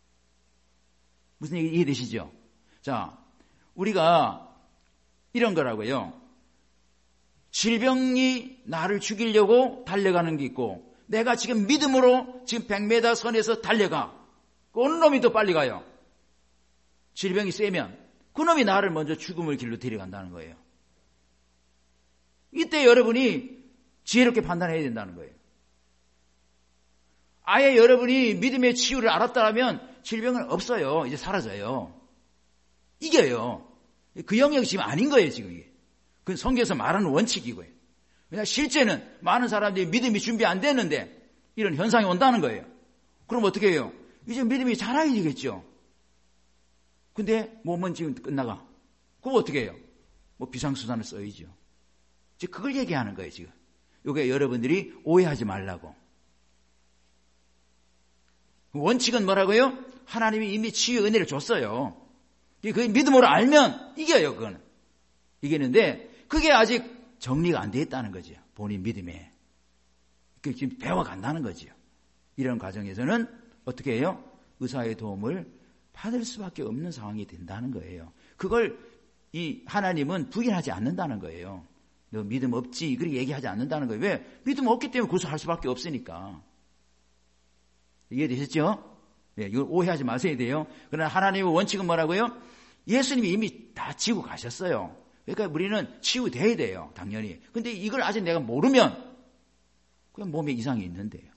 무슨 얘기 이해되시죠? 자, 우리가 이런 거라고요. 질병이 나를 죽이려고 달려가는 게 있고 내가 지금 믿음으로 지금 백 미터 선에서 달려가. 그 어느 놈이 더 빨리 가요? 질병이 세면 그 놈이 나를 먼저 죽음의 길로 데려간다는 거예요. 이때 여러분이 지혜롭게 판단해야 된다는 거예요. 아예 여러분이 믿음의 치유를 알았다면 질병은 없어요. 이제 사라져요. 이겨요. 그 영역이 지금 아닌 거예요, 지금 이게. 그건 성경에서 말하는 원칙이고요. 왜냐 실제는 많은 사람들이 믿음이 준비 안 됐는데 이런 현상이 온다는 거예요. 그럼 어떻게 해요? 이제 믿음이 자라야 되겠죠. 근데 몸은 지금 끝나가. 그럼 어떻게 해요? 뭐 비상수단을 써야죠. 지금 그걸 얘기하는 거예요, 지금. 이게 여러분들이 오해하지 말라고. 원칙은 뭐라고요? 하나님이 이미 치유의 은혜를 줬어요. 그 믿음으로 알면 이겨요, 그거는. 이기는데 그게 아직 정리가 안 돼 있다는 거죠. 본인 믿음에. 그 지금 배워간다는 거죠. 이런 과정에서는 어떻게 해요? 의사의 도움을 받을 수밖에 없는 상황이 된다는 거예요. 그걸 이 하나님은 부인하지 않는다는 거예요. 너 믿음 없지? 그렇게 얘기하지 않는다는 거예요. 왜? 믿음 없기 때문에 고소할 수밖에 없으니까. 이해되셨죠? 네, 이걸 오해하지 마셔야 돼요. 그러나 하나님의 원칙은 뭐라고요? 예수님이 이미 다 지고 가셨어요. 그러니까 우리는 치유돼야 돼요. 당연히. 근데 이걸 아직 내가 모르면 그냥 몸에 이상이 있는데요.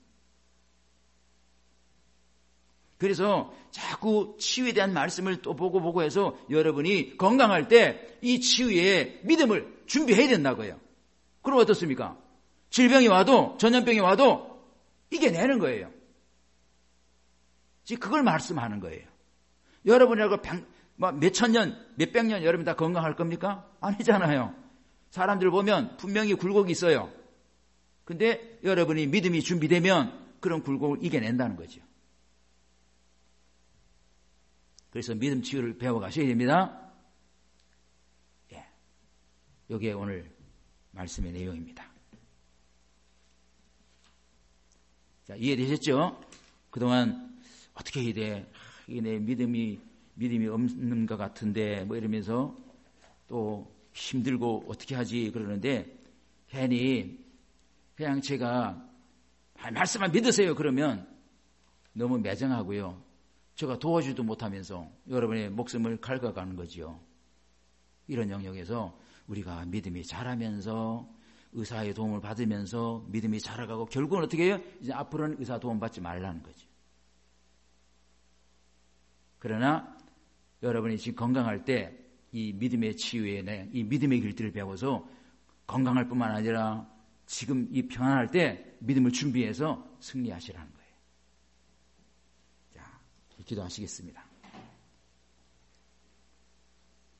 그래서 자꾸 치유에 대한 말씀을 또 보고 보고 해서 여러분이 건강할 때 이 치유의 믿음을 준비해야 된다고요. 그럼 어떻습니까? 질병이 와도 전염병이 와도 이겨내는 거예요. 지금 그걸 말씀하는 거예요. 여러분이라고 몇천 년, 몇백 년 여러분 다 건강할 겁니까? 아니잖아요. 사람들 보면 분명히 굴곡이 있어요. 근데 여러분이 믿음이 준비되면 그런 굴곡을 이겨낸다는 거죠. 그래서 믿음 치유를 배워가셔야 됩니다. 예, 이게 오늘 말씀의 내용입니다. 자, 이해되셨죠? 그동안 어떻게 해야 돼? 이게 내 믿음이, 믿음이 없는 것 같은데, 뭐 이러면서 또 힘들고 어떻게 하지? 그러는데, 괜히 그냥 제가 말씀만 믿으세요. 그러면 너무 매정하고요. 제가 도와주지도 못하면서 여러분의 목숨을 갉아가는 거지요. 이런 영역에서 우리가 믿음이 자라면서 의사의 도움을 받으면서 믿음이 자라가고 결국은 어떻게 해요? 이제 앞으로는 의사 도움 받지 말라는 거죠. 그러나 여러분이 지금 건강할 때 이 믿음의 치유에 이 믿음의 길들을 배워서 건강할 뿐만 아니라 지금 이 평안할 때 믿음을 준비해서 승리하시라는 거예요. 자, 기도하시겠습니다.